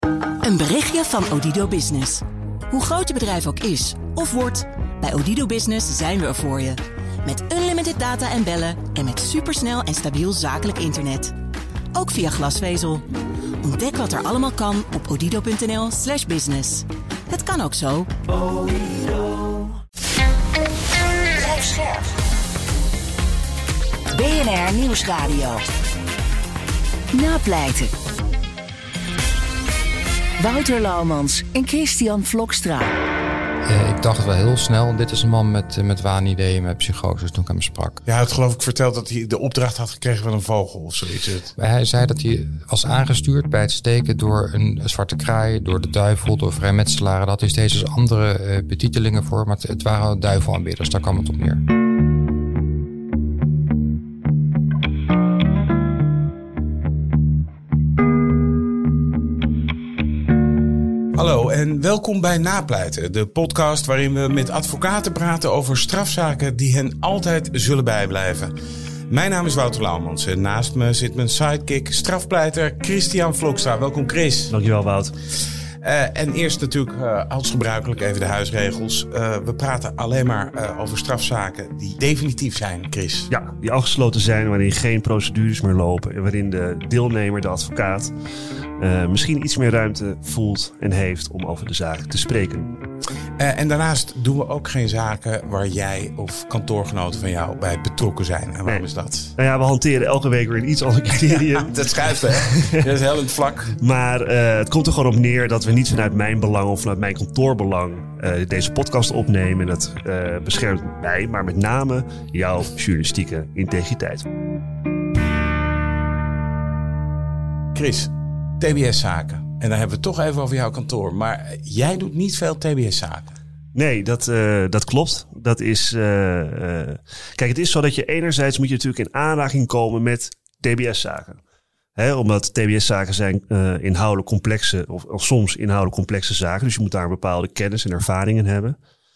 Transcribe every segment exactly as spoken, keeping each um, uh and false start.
Een berichtje van Odido Business. Hoe groot je bedrijf ook is of wordt, bij Odido Business zijn we er voor je. Met unlimited data en bellen en met supersnel en stabiel zakelijk internet. Ook via glasvezel. Ontdek wat er allemaal kan op odido.nl slash business. Het kan ook zo. Blijf scherp. B N R Nieuwsradio. Napleiten. Wouter Laumans en Christian Vlokstra. Uh, ik dacht wel heel snel, dit is een man met, uh, met waanideeën, met psychoses, toen ik hem sprak. Ja, hij had geloof ik verteld dat hij de opdracht had gekregen van een vogel of zoiets. Hij zei dat hij was aangestuurd bij het steken door een zwarte kraai, door de duivel, door vrijmetselaren. Daar had hij steeds andere uh, betitelingen voor, maar het, het waren duivelaanbidders, daar kwam het op neer. Hallo en welkom bij Napleiten, de podcast waarin we met advocaten praten over strafzaken die hen altijd zullen bijblijven. Mijn naam is Wouter Laumans en naast me zit mijn sidekick, strafpleiter Christian Vlokstra. Welkom Chris. Dankjewel Wout. Uh, en eerst natuurlijk uh, als gebruikelijk even de huisregels. Uh, we praten alleen maar uh, over strafzaken die definitief zijn, Chris. Ja, die afgesloten zijn, waarin geen procedures meer lopen en waarin de deelnemer, de advocaat, uh, misschien iets meer ruimte voelt en heeft om over de zaak te spreken. Uh, en daarnaast doen we ook geen zaken waar jij of kantoorgenoten van jou bij betrokken zijn. En waarom nee. is dat? Nou ja, we hanteren elke week weer een iets ander criterium. Ja, dat schuift, hè? Dat is heel in het vlak. Maar uh, het komt er gewoon op neer dat we niet vanuit mijn belang of vanuit mijn kantoorbelang uh, deze podcast opnemen. En dat uh, beschermt mij, maar met name jouw journalistieke integriteit. Chris, T B S-zaken. En dan hebben we het toch even over jouw kantoor. Maar jij doet niet veel T B S-zaken. Nee, dat, uh, dat klopt. Dat is, uh, uh, kijk, het is zo dat je enerzijds moet je natuurlijk in aanraking komen met T B S-zaken. Hè, omdat T B S-zaken zijn uh, inhoudelijk complexe, of, of soms inhoudelijk complexe zaken. Dus je moet daar een bepaalde kennis en ervaringen hebben.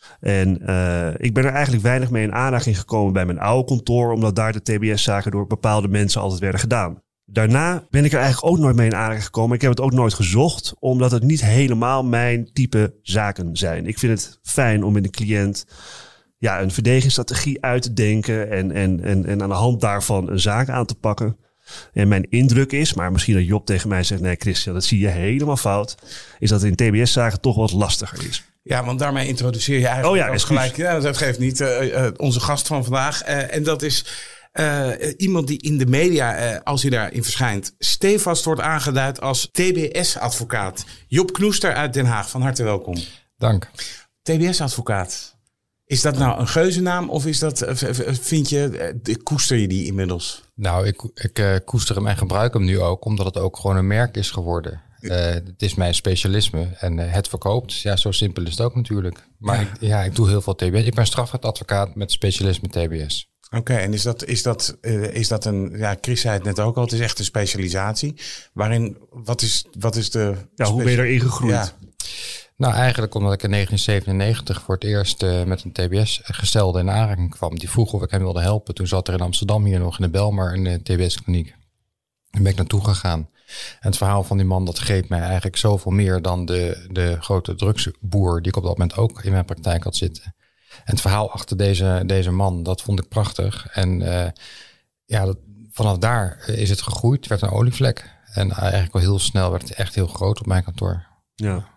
En uh, ik ben er eigenlijk weinig mee in aanraking gekomen bij mijn oude kantoor, omdat daar de T B S-zaken door bepaalde mensen altijd werden gedaan. Daarna ben ik er eigenlijk ook nooit mee in aanraking gekomen. Ik heb het ook nooit gezocht, omdat het niet helemaal mijn type zaken zijn. Ik vind het fijn om met een cliënt ja, een verdedigingsstrategie uit te denken en, en, en, en aan de hand daarvan een zaak aan te pakken. En mijn indruk is, maar misschien dat Job tegen mij zegt, nee Christian, dat zie je helemaal fout, is dat het in T B S-zaken toch wat lastiger is. Ja, want daarmee introduceer je eigenlijk oh ja, ook gelijk. Ja, dat geeft niet uh, uh, onze gast van vandaag. Uh, en dat is Uh, iemand die in de media, uh, als hij daarin verschijnt, stevast wordt aangeduid als T B S-advocaat. Job Knoester uit Den Haag, van harte welkom. Dank. T B S-advocaat. Is dat nou een geuzennaam of is dat, vind je, uh, koester je die inmiddels? Nou, ik, ik uh, koester hem en gebruik hem nu ook, omdat het ook gewoon een merk is geworden. Uh, het is mijn specialisme en uh, het verkoopt. Ja, zo simpel is het ook natuurlijk. Maar ja, ik, ja, ik doe heel veel T B S. Ik ben strafrechtadvocaat met specialisme T B S. Oké, okay, en is dat, is, dat, uh, is dat een, ja, Chris zei het net ook al, het is echt een specialisatie. Waarin, wat is, wat is de... Ja, hoe ben je erin gegroeid? Ja. Nou, eigenlijk omdat ik in negentien zevenennegentig voor het eerst uh, met een T B S-gestelde in aanraking kwam. Die vroeg of ik hem wilde helpen. Toen zat er in Amsterdam hier nog in de Belmar een uh, T B S-kliniek. Daar ben ik naartoe gegaan. En het verhaal van die man, dat greep mij eigenlijk zoveel meer dan de, de grote drugsboer die ik op dat moment ook in mijn praktijk had zitten. En het verhaal achter deze, deze man, dat vond ik prachtig. En uh, ja, dat, vanaf daar is het gegroeid. Het werd een olievlek. En eigenlijk al heel snel werd het echt heel groot op mijn kantoor. Ja.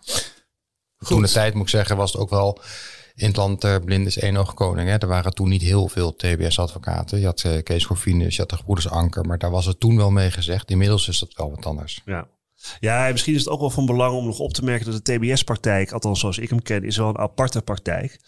Toen de tijd, moet ik zeggen, was het ook wel in het land uh, blind is één oog koning. Hè. Er waren toen niet heel veel T B S-advocaten. Je had uh, Kees Corvinus, je had de gebroeders Anker. Maar daar was het toen wel mee gezegd. Inmiddels is dat wel wat anders. Ja. Ja, misschien is het ook wel van belang om nog op te merken dat de T B S-praktijk, althans zoals ik hem ken, is wel een aparte praktijk.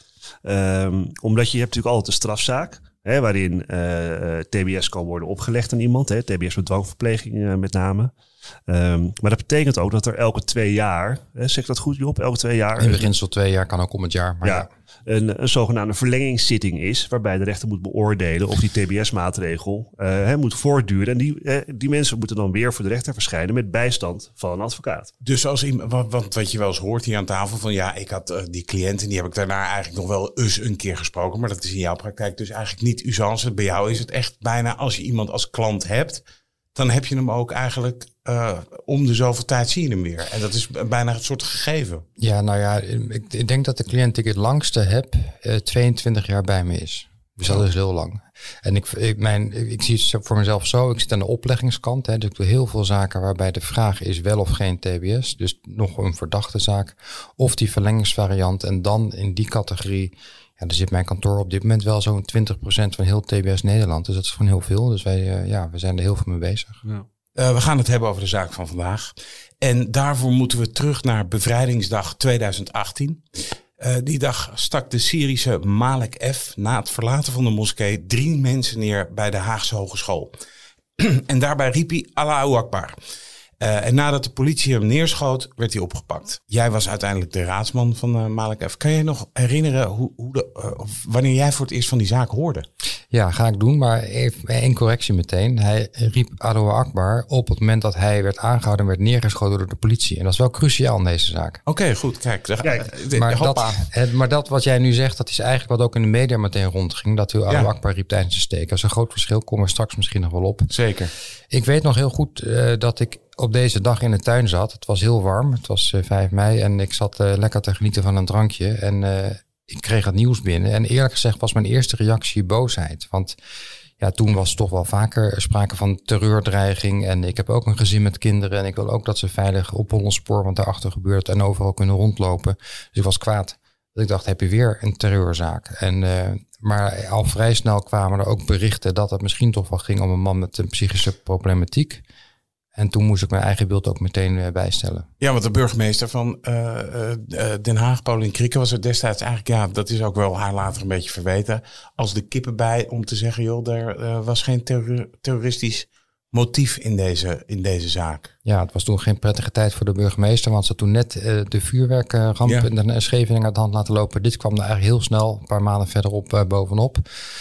Um, omdat je hebt natuurlijk altijd een strafzaak, hè, waarin uh, T B S kan worden opgelegd aan iemand. Hè, T B S met dwangverpleging uh, met name. Um, maar dat betekent ook dat er elke twee jaar, hè, zeg ik dat goed Job, elke twee jaar... In beginsel twee jaar, kan ook om het jaar. Maar ja, ja. Een, een zogenaamde verlengingszitting is, waarbij de rechter moet beoordelen of die T B S-maatregel uh, hè, moet voortduren. En die, uh, die mensen moeten dan weer voor de rechter verschijnen met bijstand van een advocaat. Dus als iemand, want, want wat je wel eens hoort hier aan tafel van ja, ik had uh, die cliënt en die heb ik daarna eigenlijk nog wel eens een keer gesproken. Maar dat is in jouw praktijk dus eigenlijk niet usance. Bij jou is het echt bijna als je iemand als klant hebt, dan heb je hem ook eigenlijk uh, om de zoveel tijd zie je hem weer. En dat is bijna een soort gegeven. Ja, nou ja, ik, ik denk dat de cliënt die ik het langste heb, uh, tweeëntwintig jaar bij me is. Dus dat is heel lang. En ik, ik, mijn, ik zie het voor mezelf zo. Ik zit aan de opleggingskant. Hè, dus ik doe heel veel zaken waarbij de vraag is wel of geen T B S. Dus nog een verdachte zaak. Of die verlengingsvariant. En dan in die categorie. Ja, er zit mijn kantoor op dit moment wel zo'n twintig procent van heel T B S Nederland. Dus dat is gewoon heel veel. Dus wij uh, ja, we zijn er heel veel mee bezig. Ja. Uh, we gaan het hebben over de zaak van vandaag. En daarvoor moeten we terug naar bevrijdingsdag tweeduizend achttien. Uh, die dag stak de Syrische Malek F. na het verlaten van de moskee drie mensen neer bij de Haagse Hogeschool. En daarbij riep hij Allahu Akbar. Uh, en nadat de politie hem neerschoot, werd hij opgepakt. Jij was uiteindelijk de raadsman van uh, Malek F. Kan je nog herinneren hoe, hoe de, uh, wanneer jij voor het eerst van die zaak hoorde? Ja, ga ik doen, maar even één correctie meteen. Hij riep Allahu Akbar op het moment dat hij werd aangehouden en werd neergeschoten door de politie. En dat is wel cruciaal in deze zaak. Oké, okay, goed. Kijk, Kijk maar, dat, het, maar dat wat jij nu zegt, dat is eigenlijk wat ook in de media meteen rondging. Dat hij Allahu ja. Akbar riep tijdens de steek. Dat is een groot verschil. Komen we straks misschien nog wel op. Zeker. Ik weet nog heel goed uh, dat ik op deze dag in de tuin zat. Het was heel warm. Het was uh, vijf mei en ik zat uh, lekker te genieten van een drankje. En uh, ik kreeg het nieuws binnen. En eerlijk gezegd was mijn eerste reactie boosheid. Want ja, toen was toch wel vaker sprake van terreurdreiging. En ik heb ook een gezin met kinderen. En ik wil ook dat ze veilig op Hollenspoor, want daarachter gebeurt en overal kunnen rondlopen. Dus ik was kwaad. Dus ik dacht, heb je weer een terreurzaak? En, uh, maar al vrij snel kwamen er ook berichten dat het misschien toch wel ging om een man met een psychische problematiek. En toen moest ik mijn eigen beeld ook meteen uh, bijstellen. Ja, want de burgemeester van uh, uh, Den Haag, Pauline Krieke, was er destijds eigenlijk, ja, dat is ook wel haar later een beetje verweten, als de kippen bij om te zeggen, joh, er uh, was geen terror- terroristisch motief in deze, in deze zaak. Ja, het was toen geen prettige tijd voor de burgemeester, want ze had toen net uh, de vuurwerkramp ja. in de Scheveningen uit de hand laten lopen. Dit kwam er eigenlijk heel snel, een paar maanden verderop uh, bovenop.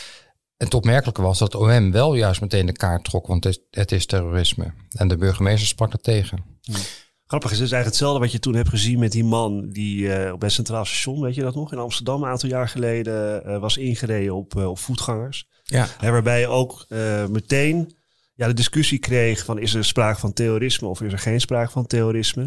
En het opmerkelijke was dat O M wel juist meteen de kaart trok, want het is, het is terrorisme. En de burgemeester sprak er tegen. Ja. Grappig is, het is eigenlijk hetzelfde wat je toen hebt gezien met die man die uh, op het Centraal Station, weet je dat nog, in Amsterdam een aantal jaar geleden uh, was ingereden op, uh, op voetgangers. Ja. En waarbij je ook uh, meteen ja, de discussie kreeg van is er sprake van terrorisme of is er geen sprake van terrorisme.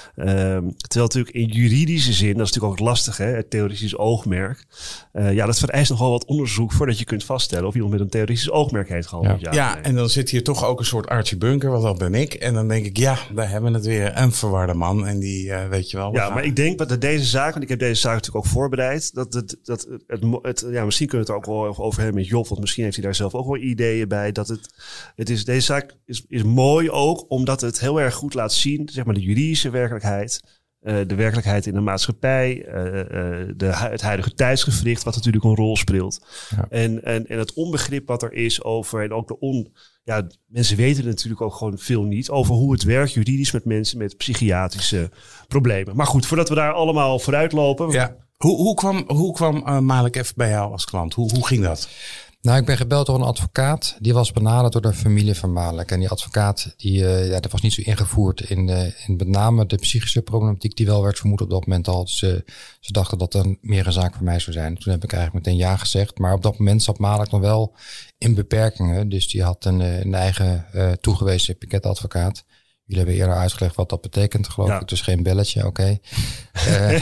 Um, terwijl natuurlijk in juridische zin, dat is natuurlijk ook lastig, hè, het terroristisch oogmerk. Uh, ja, dat vereist nogal wat onderzoek voordat je kunt vaststellen of iemand met een terroristisch oogmerk heeft gehandeld. Ja, ja, ja en dan zit hier toch ook een soort Archie Bunker, want dat ben ik. En dan denk ik, ja, daar hebben we het weer, een verwarde man. En die, uh, weet je wel. Ja, maar ik denk dat deze zaak, want ik heb deze zaak natuurlijk ook voorbereid, dat het, dat het, het, het ja, misschien kunnen we het er ook wel over hebben met Job, want misschien heeft hij daar zelf ook wel ideeën bij, dat het, het is, deze zaak is, is mooi ook, omdat het heel erg goed laat zien, zeg maar, de juridische werkelijkheid, uh, de werkelijkheid in de maatschappij, uh, uh, de, het huidige tijdsgevricht, wat natuurlijk een rol speelt. Ja. En, en, en het onbegrip wat er is over, en ook de on... Ja, mensen weten natuurlijk ook gewoon veel niet over hoe het werkt juridisch met mensen met psychiatrische problemen. Maar goed, voordat we daar allemaal vooruit lopen. Ja. Hoe, hoe kwam, hoe kwam uh, Malek F. bij jou als klant? Hoe, hoe ging dat? Nou, ik ben gebeld door een advocaat. Die was benaderd door de familie van Malek. En die advocaat, die, uh, ja, dat was niet zo ingevoerd in, uh, in met name de psychische problematiek die wel werd vermoed op dat moment al. Dus, uh, ze dachten dat er meer een zaak voor mij zou zijn. Toen heb ik eigenlijk meteen ja gezegd. Maar op dat moment zat Malek nog wel in beperkingen. Dus die had een, een eigen uh, toegewezen piketadvocaat. Jullie hebben eerder uitgelegd wat dat betekent, geloof ja. ik. Dus geen belletje, oké. Okay.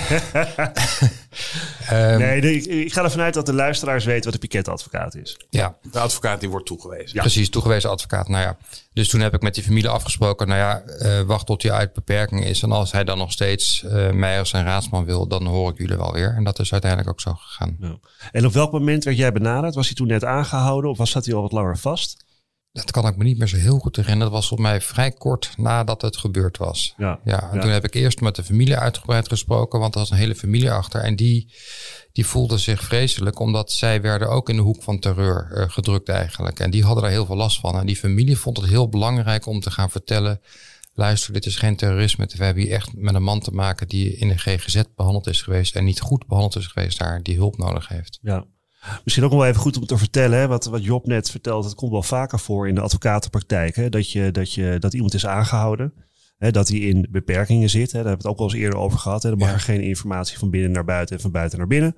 uh, um, nee, de, ik, ik ga ervan uit dat de luisteraars weten wat een piketadvocaat is. Ja, de advocaat die wordt toegewezen. Ja. Precies, toegewezen advocaat. Nou ja, dus toen heb ik met die familie afgesproken. Nou ja, uh, wacht tot hij uit beperking is. En als hij dan nog steeds uh, mij als zijn raadsman wil, dan hoor ik jullie wel weer. En dat is uiteindelijk ook zo gegaan. Ja. En op welk moment werd jij benaderd? Was hij toen net aangehouden of was zat hij al wat langer vast? Dat kan ik me niet meer zo heel goed herinneren. Dat was volgens mij vrij kort nadat het gebeurd was. Ja, ja, en ja. Toen heb ik eerst met de familie uitgebreid gesproken. Want er was een hele familie achter. En die, die voelde zich vreselijk. Omdat zij werden ook in de hoek van terreur uh, gedrukt eigenlijk. En die hadden daar heel veel last van. En die familie vond het heel belangrijk om te gaan vertellen. Luister, dit is geen terrorisme. We hebben hier echt met een man te maken die in de G G Z behandeld is geweest. En niet goed behandeld is geweest daar. Die hulp nodig heeft. Ja. Misschien ook nog wel even goed om te vertellen, hè, wat, wat Job net vertelt, het komt wel vaker voor in de advocatenpraktijk, hè, dat, je, dat, je, dat iemand is aangehouden. Hè, dat hij in beperkingen zit. Hè, daar hebben we het ook al eens eerder over gehad. Hè. Er mag Ja. er geen informatie van binnen naar buiten en van buiten naar binnen.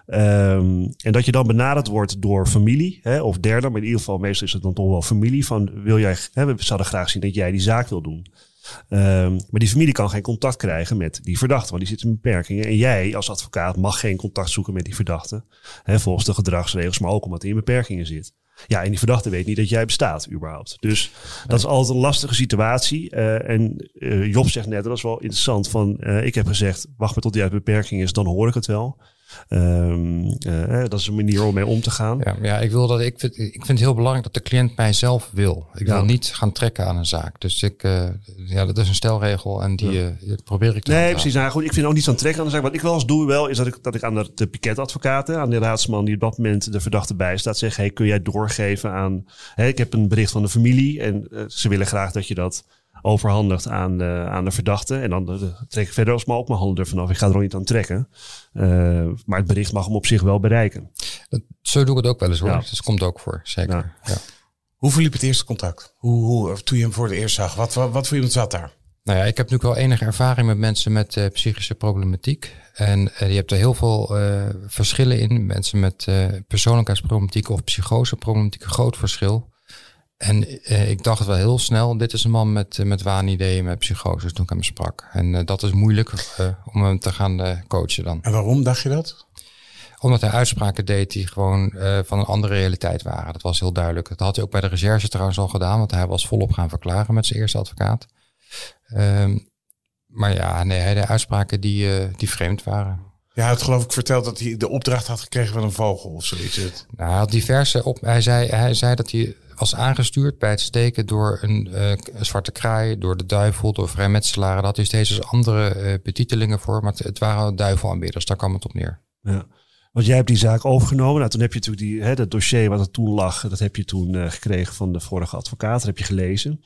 Um, en dat je dan benaderd wordt door familie, hè, of derde, maar in ieder geval meestal is het dan toch wel familie. Van wil jij, hè, we zouden graag zien dat jij die zaak wil doen. Um, maar die familie kan geen contact krijgen met die verdachte, want die zit in beperkingen. En jij als advocaat mag geen contact zoeken met die verdachte. Hè, volgens de gedragsregels, maar ook omdat hij in beperkingen zit. Ja, en die verdachte weet niet dat jij bestaat überhaupt. Dus nee. dat is altijd een lastige situatie. Uh, en uh, Job zegt net, dat is wel interessant, van uh, ik heb gezegd, wacht maar tot hij uit beperking is, dan hoor ik het wel. Um, uh, dat is een manier om mee om te gaan. Ja, ja ik, wil dat, ik, vind, ik vind het heel belangrijk dat de cliënt mij zelf wil. Ik ja. wil niet gaan trekken aan een zaak. Dus ik, uh, ja, dat is een stelregel en die ja. uh, probeer ik te Nee, precies. Nou, goed, ik vind ook niet zo'n trekken aan de zaak. Wat ik wel eens doe wel, is dat ik, dat ik aan de, de piketadvocaten, aan de raadsman die op dat moment de verdachte bijstaat, zeg, hey, kun jij doorgeven aan, hey, ik heb een bericht van de familie en uh, ze willen graag dat je dat overhandigt aan de, aan de verdachte. En dan uh, trek ik verder alsmaar ook mijn handen ervan af. Ik ga er ook niet aan trekken. Uh, maar het bericht mag hem op zich wel bereiken. Dat, zo doe ik het ook wel eens hoor. Ja. Dus dat komt ook voor, zeker. Ja. Ja. Hoe verliep het eerste contact? Hoe, hoe, toen je hem voor het eerst zag, wat, wat, wat voor iemand zat daar? Nou ja, ik heb natuurlijk wel enige ervaring met mensen met uh, psychische problematiek. En uh, je hebt er heel veel uh, verschillen in. Mensen met uh, persoonlijkheidsproblematiek of psychoseproblematiek, een groot verschil. En uh, ik dacht wel heel snel, dit is een man met, uh, met waanideeën, met psychoses toen ik hem sprak. En uh, dat is moeilijk uh, om hem te gaan uh, coachen dan. En waarom dacht je dat? Omdat hij uitspraken deed die gewoon uh, van een andere realiteit waren. Dat was heel duidelijk. Dat had hij ook bij de recherche trouwens al gedaan, want hij was volop gaan verklaren met zijn eerste advocaat. Um, maar ja, nee, hij deed uitspraken die, uh, die vreemd waren. Ja, hij had geloof ik verteld dat hij de opdracht had gekregen van een vogel of zoiets. Nou, hij had diverse op. Hij zei, hij zei dat hij was aangestuurd bij het steken door een, uh, een zwarte kraai, door de duivel, door vrijmetselaren. Daar had hij steeds dus andere uh, betitelingen voor, maar het, het waren duivelaanbidders. Daar kwam het op neer. Ja. Want jij hebt die zaak overgenomen. Nou, toen heb je natuurlijk die, hè, dat dossier wat er toen lag, dat heb je toen uh, gekregen van de vorige advocaat. Dat heb je gelezen.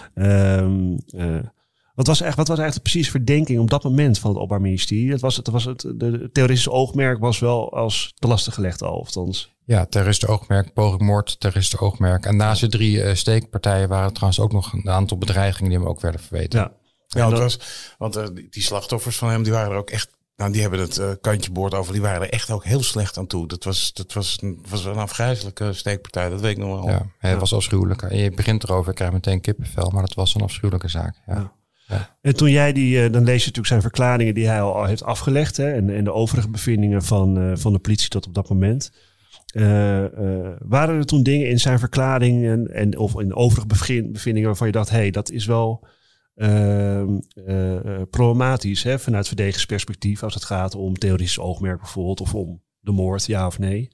Um, uh, Wat was echt, wat was eigenlijk de precieze verdenking op dat moment van het Openbaar Ministerie? Het was, het was het, de terroristische oogmerk was wel als te lastig gelegd al, althans. Ja, terroristische oogmerk, poging moord, terroristische oogmerk. En naast de drie uh, steekpartijen waren er trouwens ook nog een aantal bedreigingen die hem ook werden verweten. Ja, ja het was, want uh, die slachtoffers van hem, die waren er ook echt, nou die hebben het uh, kantje boord over, die waren er echt ook heel slecht aan toe. Dat was, dat was, was een afgrijzelijke steekpartij, dat weet ik nog wel. Ja, het ja. was afschuwelijk. Je begint erover, ik krijg meteen kippenvel, maar dat was een afschuwelijke zaak. Ja. Ja. Ja. En toen jij die, dan lees je natuurlijk zijn verklaringen die hij al heeft afgelegd, hè, en, en de overige bevindingen van, uh, van de politie tot op dat moment. Uh, uh, waren er toen dingen in zijn verklaring en, en of in overige bevindingen waarvan je dacht, hé, hey, dat is wel uh, uh, problematisch, hè, vanuit verdedigingsperspectief als het gaat om terroristisch oogmerk bijvoorbeeld of om de moord, ja of nee?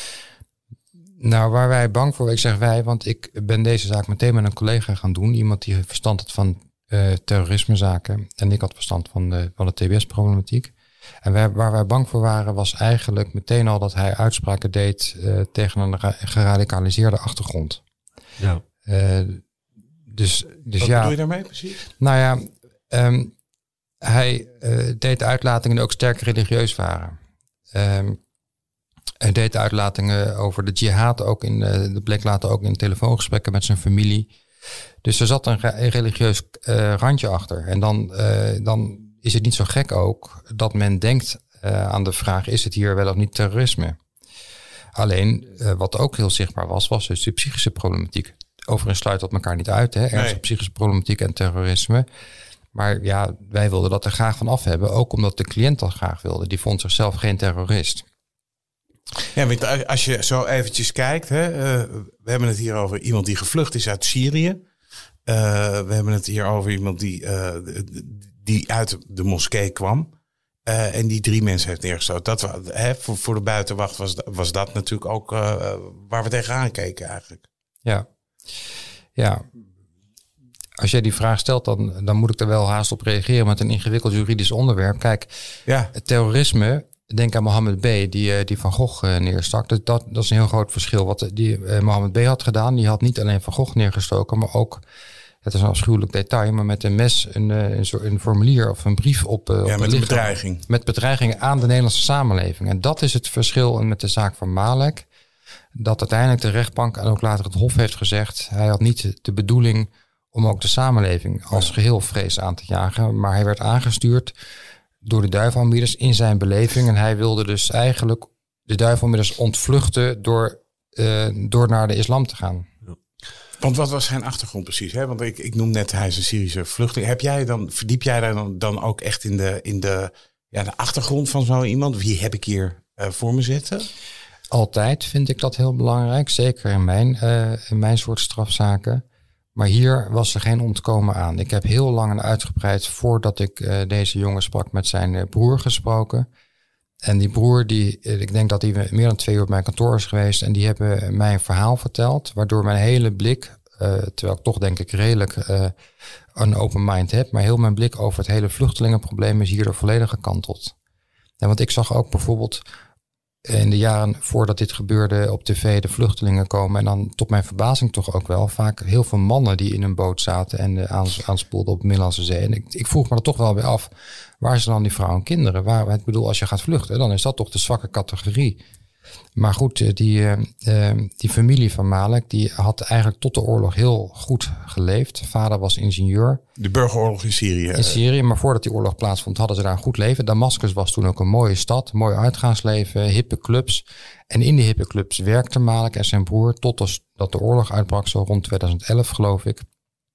Nou, waar wij bang voor, ik zeg wij, want ik ben deze zaak meteen met een collega gaan doen, iemand die verstand had van Uh, terrorismezaken. En ik had verstand van de, van de T B S-problematiek. En wij, waar wij bang voor waren, was eigenlijk meteen al dat hij uitspraken deed uh, tegen een ra- geradicaliseerde achtergrond. Ja. Uh, dus, dus Wat ja, bedoel je daarmee precies? Nou ja, um, hij uh, deed uitlatingen die ook sterk religieus waren. Um, hij deed uitlatingen over de jihad, ook in, uh, dat bleek later ook in telefoongesprekken met zijn familie. Dus er zat een religieus uh, randje achter. En dan, uh, dan is het niet zo gek ook dat men denkt uh, aan de vraag, is het hier wel of niet terrorisme? Alleen, uh, wat ook heel zichtbaar was, was dus de psychische problematiek. Overigens sluit dat elkaar niet uit, hè? Ernstige nee. psychische problematiek en terrorisme. Maar ja, wij wilden dat er graag van af hebben. Ook omdat de cliënt dat graag wilde. Die vond zichzelf geen terrorist. Ja, want als je zo eventjes kijkt, hè, uh, we hebben het hier over iemand die gevlucht is uit Syrië. Uh, we hebben het hier over iemand die, uh, die uit de moskee kwam. Uh, en die drie mensen heeft neergestoten. Dat, hè, voor, voor de buitenwacht was, was dat natuurlijk ook uh, waar we tegenaan keken eigenlijk. Ja, ja. Als jij die vraag stelt, dan, dan moet ik er wel haast op reageren met een ingewikkeld juridisch onderwerp. Kijk, ja. Het terrorisme, denk aan Mohammed B. die, die Van Gogh uh, neerstak. Dat, dat, dat is een heel groot verschil. Wat die uh, Mohammed B. had gedaan, die had niet alleen Van Gogh neergestoken, maar ook, het is een afschuwelijk detail, maar met een mes een, een, soort, een formulier of een brief op, uh, ja, op met de een bedreiging. Met bedreigingen aan de Nederlandse samenleving. En dat is het verschil met de zaak van Malek. Dat uiteindelijk de rechtbank en ook later het Hof heeft gezegd, hij had niet de bedoeling om ook de samenleving als geheel vrees aan te jagen. Maar hij werd aangestuurd door de duivelaanbieders in zijn beleving. En hij wilde dus eigenlijk de duivelaanbieders ontvluchten door, uh, door naar de islam te gaan. Ja. Want wat was zijn achtergrond precies? Hè? Want ik, ik noem net, hij is een Syrische vluchteling. Heb jij dan, verdiep jij daar dan, dan ook echt in de, in de, ja, de achtergrond van zo iemand? Wie heb ik hier uh, voor me zitten? Altijd vind ik dat heel belangrijk. Zeker in mijn, uh, in mijn soort strafzaken. Maar hier was er geen ontkomen aan. Ik heb heel lang en uitgebreid voordat ik uh, deze jongen sprak met zijn uh, broer gesproken. En die broer, die, ik denk dat hij meer dan twee uur op mijn kantoor is geweest. En die hebben mij een verhaal verteld. Waardoor mijn hele blik, uh, terwijl ik toch denk ik redelijk uh, een open mind heb. Maar heel mijn blik over het hele vluchtelingenprobleem is hierdoor volledig gekanteld. En want ik zag ook bijvoorbeeld in de jaren voordat dit gebeurde op tv de vluchtelingen komen. En dan tot mijn verbazing toch ook wel vaak heel veel mannen die in een boot zaten en uh, aanspoelden op de Middellandse Zee. En ik, ik vroeg me er toch wel weer af, waar zijn dan die vrouwen en kinderen? Waar, ik bedoel, als je gaat vluchten, dan is dat toch de zwakke categorie. Maar goed, die, uh, uh, die familie van Malek, die had eigenlijk tot de oorlog heel goed geleefd. Vader was ingenieur. De burgeroorlog in Syrië. In Syrië, maar voordat die oorlog plaatsvond, hadden ze daar een goed leven. Damascus was toen ook een mooie stad, mooi uitgaansleven, hippe clubs. En in die hippe clubs werkte Malek en zijn broer totdat de oorlog uitbrak, zo rond tweeduizend elf geloof ik.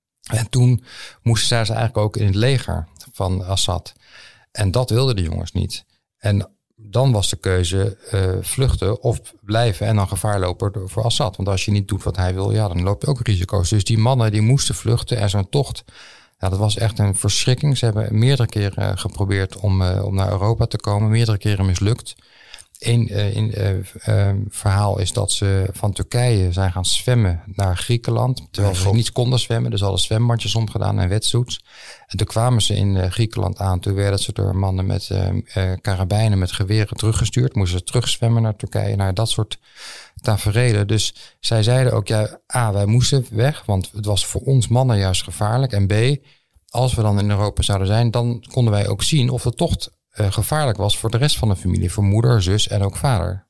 En toen moesten zij ze eigenlijk ook in het leger van Assad. En dat wilden de jongens niet. En dan was de keuze uh, vluchten of blijven en dan gevaar lopen voor Assad. Want als je niet doet wat hij wil, ja, dan loop je ook risico's. Dus die mannen die moesten vluchten en zo'n tocht, ja, dat was echt een verschrikking. Ze hebben meerdere keren uh, geprobeerd om, uh, om naar Europa te komen, meerdere keren mislukt. Eén uh, in, uh, uh, verhaal is dat ze van Turkije zijn gaan zwemmen naar Griekenland. Terwijl ze niet konden zwemmen. Dus hadden zwembandjes omgedaan en wetsuits. En toen kwamen ze in uh, Griekenland aan. Toen werden ze door mannen met uh, uh, karabijnen met geweren teruggestuurd. Moesten ze terugzwemmen naar Turkije. Naar dat soort taferelen. Dus zij zeiden ook, ja, A, wij moesten weg. Want het was voor ons mannen juist gevaarlijk. En B, als we dan in Europa zouden zijn, dan konden wij ook zien of de tocht Uh, gevaarlijk was voor de rest van de familie. Voor moeder, zus en ook vader.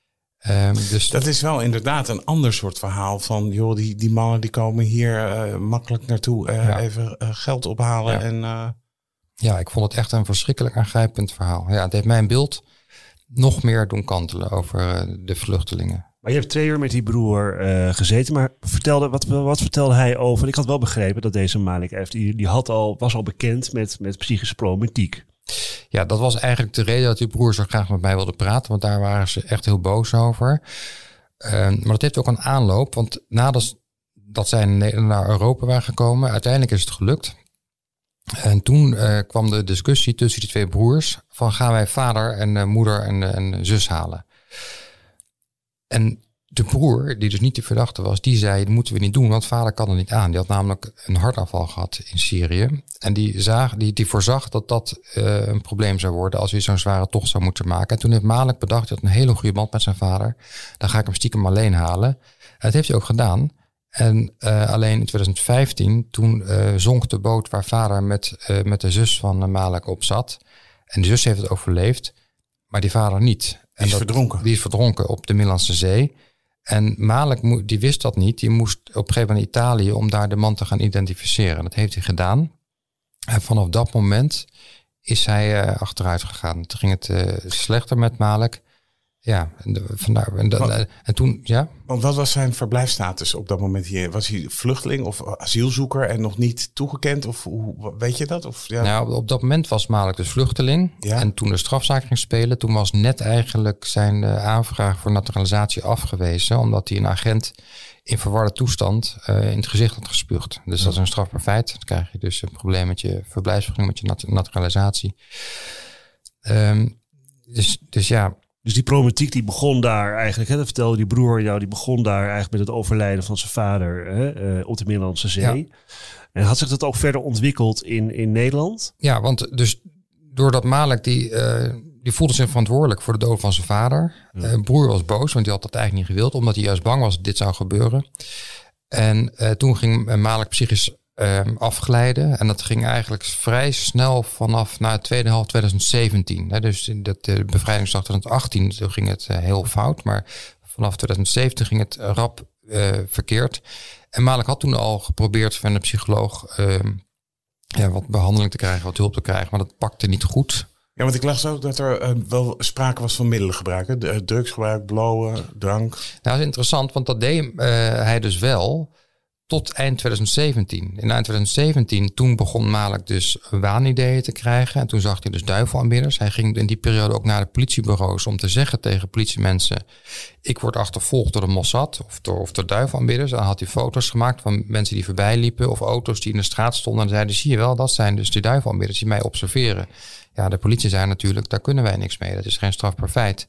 Um, dus dat is wel inderdaad een ander soort verhaal van, joh, die, die mannen die komen hier uh, makkelijk naartoe. Uh, ja. Even uh, geld ophalen. Ja. En, uh... ja, ik vond het echt een verschrikkelijk aangrijpend verhaal. Ja, het heeft mijn beeld nog meer doen kantelen over uh, de vluchtelingen. Maar je hebt twee uur met die broer uh, gezeten. Maar vertelde, wat, wat vertelde hij over? Ik had wel begrepen dat deze Malek F, die, die had al, was al bekend met, met psychische problematiek. Ja, dat was eigenlijk de reden dat die broer zo graag met mij wilde praten. Want daar waren ze echt heel boos over. Uh, maar dat heeft ook een aanloop. Want nadat dat zij naar Europa waren gekomen, uiteindelijk is het gelukt. En toen uh, kwam de discussie tussen die twee broers van, gaan wij vader en uh, moeder en, uh, en zus halen. En de broer, die dus niet de verdachte was, die zei, dat moeten we niet doen, want vader kan er niet aan. Die had namelijk een hartaanval gehad in Syrië. En die, zag, die, die voorzag dat dat uh, een probleem zou worden als hij zo'n zware tocht zou moeten maken. En toen heeft Malek bedacht, hij had een hele goede band met zijn vader. Dan ga ik hem stiekem alleen halen. En dat heeft hij ook gedaan. En uh, alleen in twintig vijftien, toen uh, zonk de boot waar vader met, uh, met de zus van uh, Malek op zat. En de zus heeft het overleefd, maar die vader niet. Die en is dat, verdronken. Die is verdronken op de Middellandse Zee. En Malek, die wist dat niet. Die moest op een gegeven moment naar Italië om daar de man te gaan identificeren. Dat heeft hij gedaan. En vanaf dat moment is hij uh, achteruit gegaan. Toen ging het uh, slechter met Malek. Ja, en, de, vandaar, en, de, want, en toen, ja. Want wat was zijn verblijfstatus op dat moment hier? Was hij vluchteling of asielzoeker en nog niet toegekend? Of hoe, weet je dat? Of, ja. Nou, op dat moment was Malek dus vluchteling. Ja. En toen de strafzaak ging spelen, toen was net eigenlijk zijn uh, aanvraag voor naturalisatie afgewezen. Omdat hij een agent in verwarde toestand uh, in het gezicht had gespuugd. Dus ja. Dat is een strafbaar feit. Dan krijg je dus een probleem met je verblijfsvergunning, met je nat- naturalisatie. Um, dus, dus ja... Dus die problematiek die begon daar eigenlijk, hè, dat vertelde die broer jou, die begon daar eigenlijk met het overlijden van zijn vader hè, uh, op de Middellandse Zee. Ja. En had zich dat ook verder ontwikkeld in, in Nederland? Ja, want dus doordat Malek, die, uh, die voelde zich verantwoordelijk voor de dood van zijn vader. Ja. Uh, broer was boos, want die had dat eigenlijk niet gewild, omdat hij juist bang was dat dit zou gebeuren. En uh, toen ging Malek psychisch Uh, afglijden. En dat ging eigenlijk vrij snel vanaf na het tweede half twintig zeventien. Hè, dus dat de bevrijdingsdag twintig achttien toen ging het uh, heel fout. Maar vanaf twintig zeventien ging het rap uh, verkeerd. En Malik had toen al geprobeerd van een psycholoog uh, ja, wat behandeling te krijgen, wat hulp te krijgen. Maar dat pakte niet goed. Ja, want ik las ook dat er uh, wel sprake was van middelengebruik. Hè? De, drugsgebruik, blowen, drank. Nou, dat is interessant, want dat deed uh, hij dus wel tot eind twintig zeventien. In eind twintig zeventien, toen begon Malik dus waanideeën te krijgen. En toen zag hij dus duivelaanbidders. Hij ging in die periode ook naar de politiebureaus om te zeggen tegen politiemensen: ik word achtervolgd door de Mossad of door, of door duivelaanbidders. Dan had hij foto's gemaakt van mensen die voorbij liepen of auto's die in de straat stonden. En zeiden: zie je wel, dat zijn dus die duivelaanbidders die mij observeren. Ja, de politie zei natuurlijk: daar kunnen wij niks mee. Dat is geen strafbaar feit.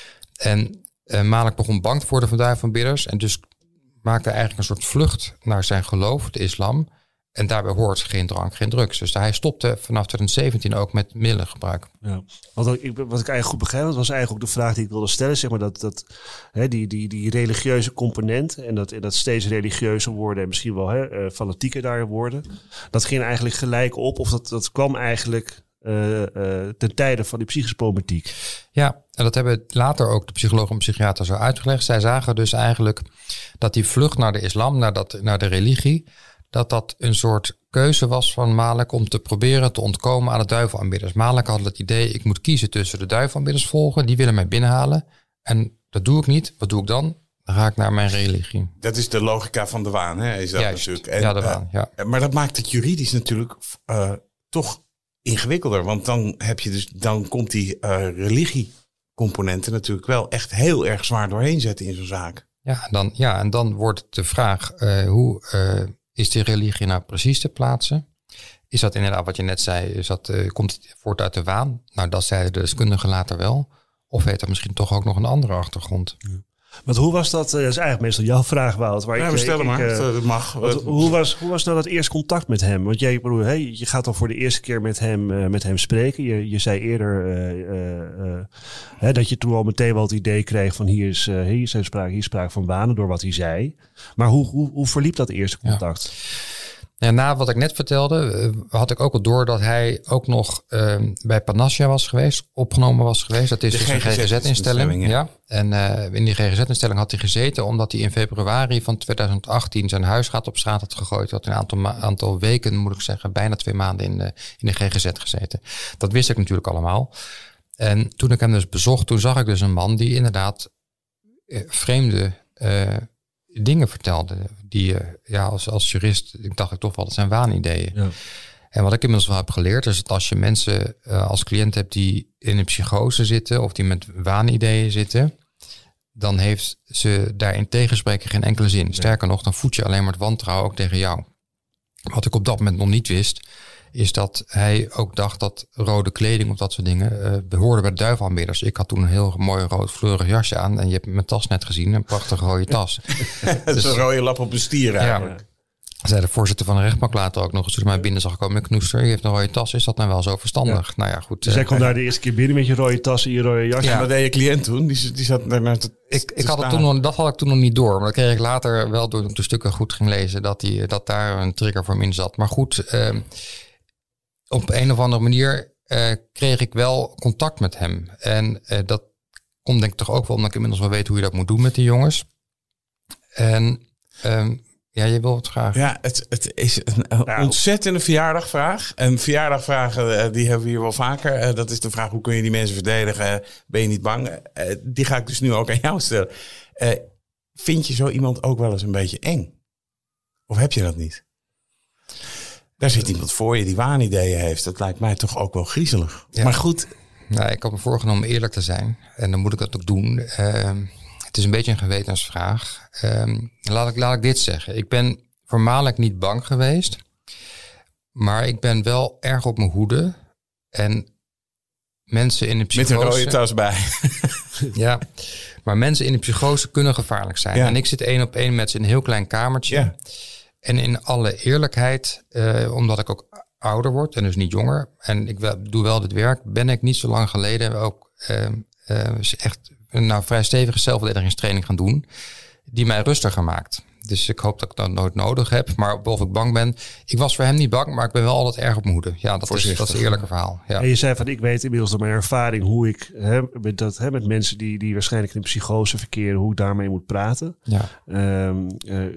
En uh, Malik begon bang te worden van duivelaanbidders. En dus maakte eigenlijk een soort vlucht naar zijn geloof, de islam. En daarbij hoort geen drank, geen drugs. Dus hij stopte vanaf twintig zeventien ook met middelengebruik. Ja. Wat, ik, wat ik eigenlijk goed begrijp, dat was eigenlijk ook de vraag die ik wilde stellen. Zeg maar dat, dat hè, die, die, die religieuze component en dat, en dat steeds religieuzer worden en misschien wel hè, fanatieker daar worden. Dat ging eigenlijk gelijk op of dat, dat kwam eigenlijk uh, uh, ten tijde van die psychische problematiek. Ja, en dat hebben later ook de psychologen en psychiaters zo uitgelegd. Zij zagen dus eigenlijk dat die vlucht naar de islam, naar, dat, naar de religie, dat dat een soort keuze was van Malik om te proberen te ontkomen aan de duivelaanbidders. Malik had het idee: ik moet kiezen tussen de duivelaanbidders volgen, die willen mij binnenhalen. En dat doe ik niet. Wat doe ik dan? Dan ga ik naar mijn religie. Dat is de logica van de waan, hè? Is dat Juist, natuurlijk. En, ja, de waan, ja. Uh, maar dat maakt het juridisch natuurlijk uh, toch ingewikkelder. Want dan heb je dus, dan komt die uh, religiecomponenten natuurlijk wel echt heel erg zwaar doorheen zetten in zo'n zaak. Ja, dan, ja, en dan wordt de vraag: uh, hoe uh, is die religie nou precies te plaatsen? Is dat inderdaad wat je net zei? Is dat, uh, komt het voort uit de waan? Nou, dat zeiden de deskundigen later wel. Of heeft er misschien toch ook nog een andere achtergrond? Ja. Want hoe was dat? Dat is eigenlijk meestal jouw vraag, Wout. Waar ja, ik, we stellen ik, maar. Uh, dat mag. Wat, hoe, was, hoe was nou dat eerste contact met hem? Want jij, broer, hey, je gaat dan voor de eerste keer met hem, uh, met hem spreken. Je, je zei eerder uh, uh, uh, hè, dat je toen al meteen wel het idee kreeg van hier is, uh, hier is sprake, hier is sprake van wanen door wat hij zei. Maar hoe, hoe, hoe verliep dat eerste contact? Ja. Ja, na wat ik net vertelde, uh, had ik ook al door dat hij ook nog uh, bij Panacea was geweest, opgenomen was geweest. Dat is de dus een G G Z-instelling. Ja. Ja. En uh, in die G G Z-instelling had hij gezeten omdat hij in februari van twintig achttien zijn huisraad op straat had gegooid. Hij had een aantal, ma- aantal weken, moet ik zeggen, bijna twee maanden in de, in de G G Z gezeten. Dat wist ik natuurlijk allemaal. En toen ik hem dus bezocht, toen zag ik dus een man die inderdaad uh, vreemde Uh, dingen vertelde die uh, ja, als, als jurist, ik dacht ik toch wel, dat zijn waanideeën. Ja. En wat ik inmiddels wel heb geleerd is dat als je mensen uh, als cliënt hebt die in een psychose zitten of die met waanideeën zitten, dan heeft ze daarin tegenspreken geen enkele zin. Nee. Sterker nog, dan voed je alleen maar het wantrouwen ook tegen jou. Wat ik op dat moment nog niet wist, is dat hij ook dacht dat rode kleding of dat soort dingen uh, behoorde bij de duivelaanbidders. Ik had toen een heel mooi rood fleurig jasje aan en je hebt mijn tas net gezien, een prachtige rode tas. Dat is een rode lap op een stier eigenlijk. Ja. Zei de voorzitter van de rechtbank later ook nog eens toen mij binnen zag komen: Knoester, je heeft een rode tas, is dat nou wel zo verstandig? Ja. Nou ja, goed. Dus jij kwam daar de eerste keer binnen met je rode tas en je rode jasje. Ja, wat deed je cliënt toen? Die, die zat daar naar te, ik, ik had het toen nog, dat had ik toen nog niet door, maar dat kreeg ik later wel door ik de stukken goed ging lezen dat, die, dat daar een trigger voor me in zat. Maar goed, uh, op een of andere manier uh, kreeg ik wel contact met hem. En uh, dat komt denk ik toch ook wel omdat ik inmiddels wel weet hoe je dat moet doen met die jongens. En um, ja, je wil het vragen. Ja, het, het is een, een nou. ontzettende verjaardagvraag. En verjaardagvragen, die hebben we hier wel vaker. Dat is de vraag: hoe kun je die mensen verdedigen? Ben je niet bang? Die ga ik dus nu ook aan jou stellen. Vind je zo iemand ook wel eens een beetje eng? Of heb je dat niet? Daar zit iemand voor je die waanideeën heeft. Dat lijkt mij toch ook wel griezelig. Ja. Maar goed. Nou, ik had me voorgenomen eerlijk te zijn. En dan moet ik dat ook doen. Uh, het is een beetje een gewetensvraag. Uh, laat, ik, laat ik dit zeggen. Ik ben voormalig niet bang geweest. Maar ik ben wel erg op mijn hoede. En mensen in de psychose... Met een rode tas bij. Ja, maar mensen in de psychose kunnen gevaarlijk zijn. Ja. En ik zit één op één met ze in een heel klein kamertje. Ja. En in alle eerlijkheid, uh, omdat ik ook ouder word en dus niet jonger. En ik wel, doe wel dit werk, ben ik niet zo lang geleden ook uh, uh, echt een nou, vrij stevige zelfverdedigingstraining gaan doen. Die mij rustiger maakt. Dus ik hoop dat ik dat nooit nodig heb. Maar of ik bang ben. Ik was voor hem niet bang, maar ik ben wel altijd erg op mijn hoede. Ja, dat is, dat is het eerlijke verhaal. Ja. En je zei van, ik weet inmiddels door mijn ervaring hoe ik hè, met, dat, hè, met mensen die, die waarschijnlijk in psychose verkeren, hoe ik daarmee moet praten. Ja. Um, uh,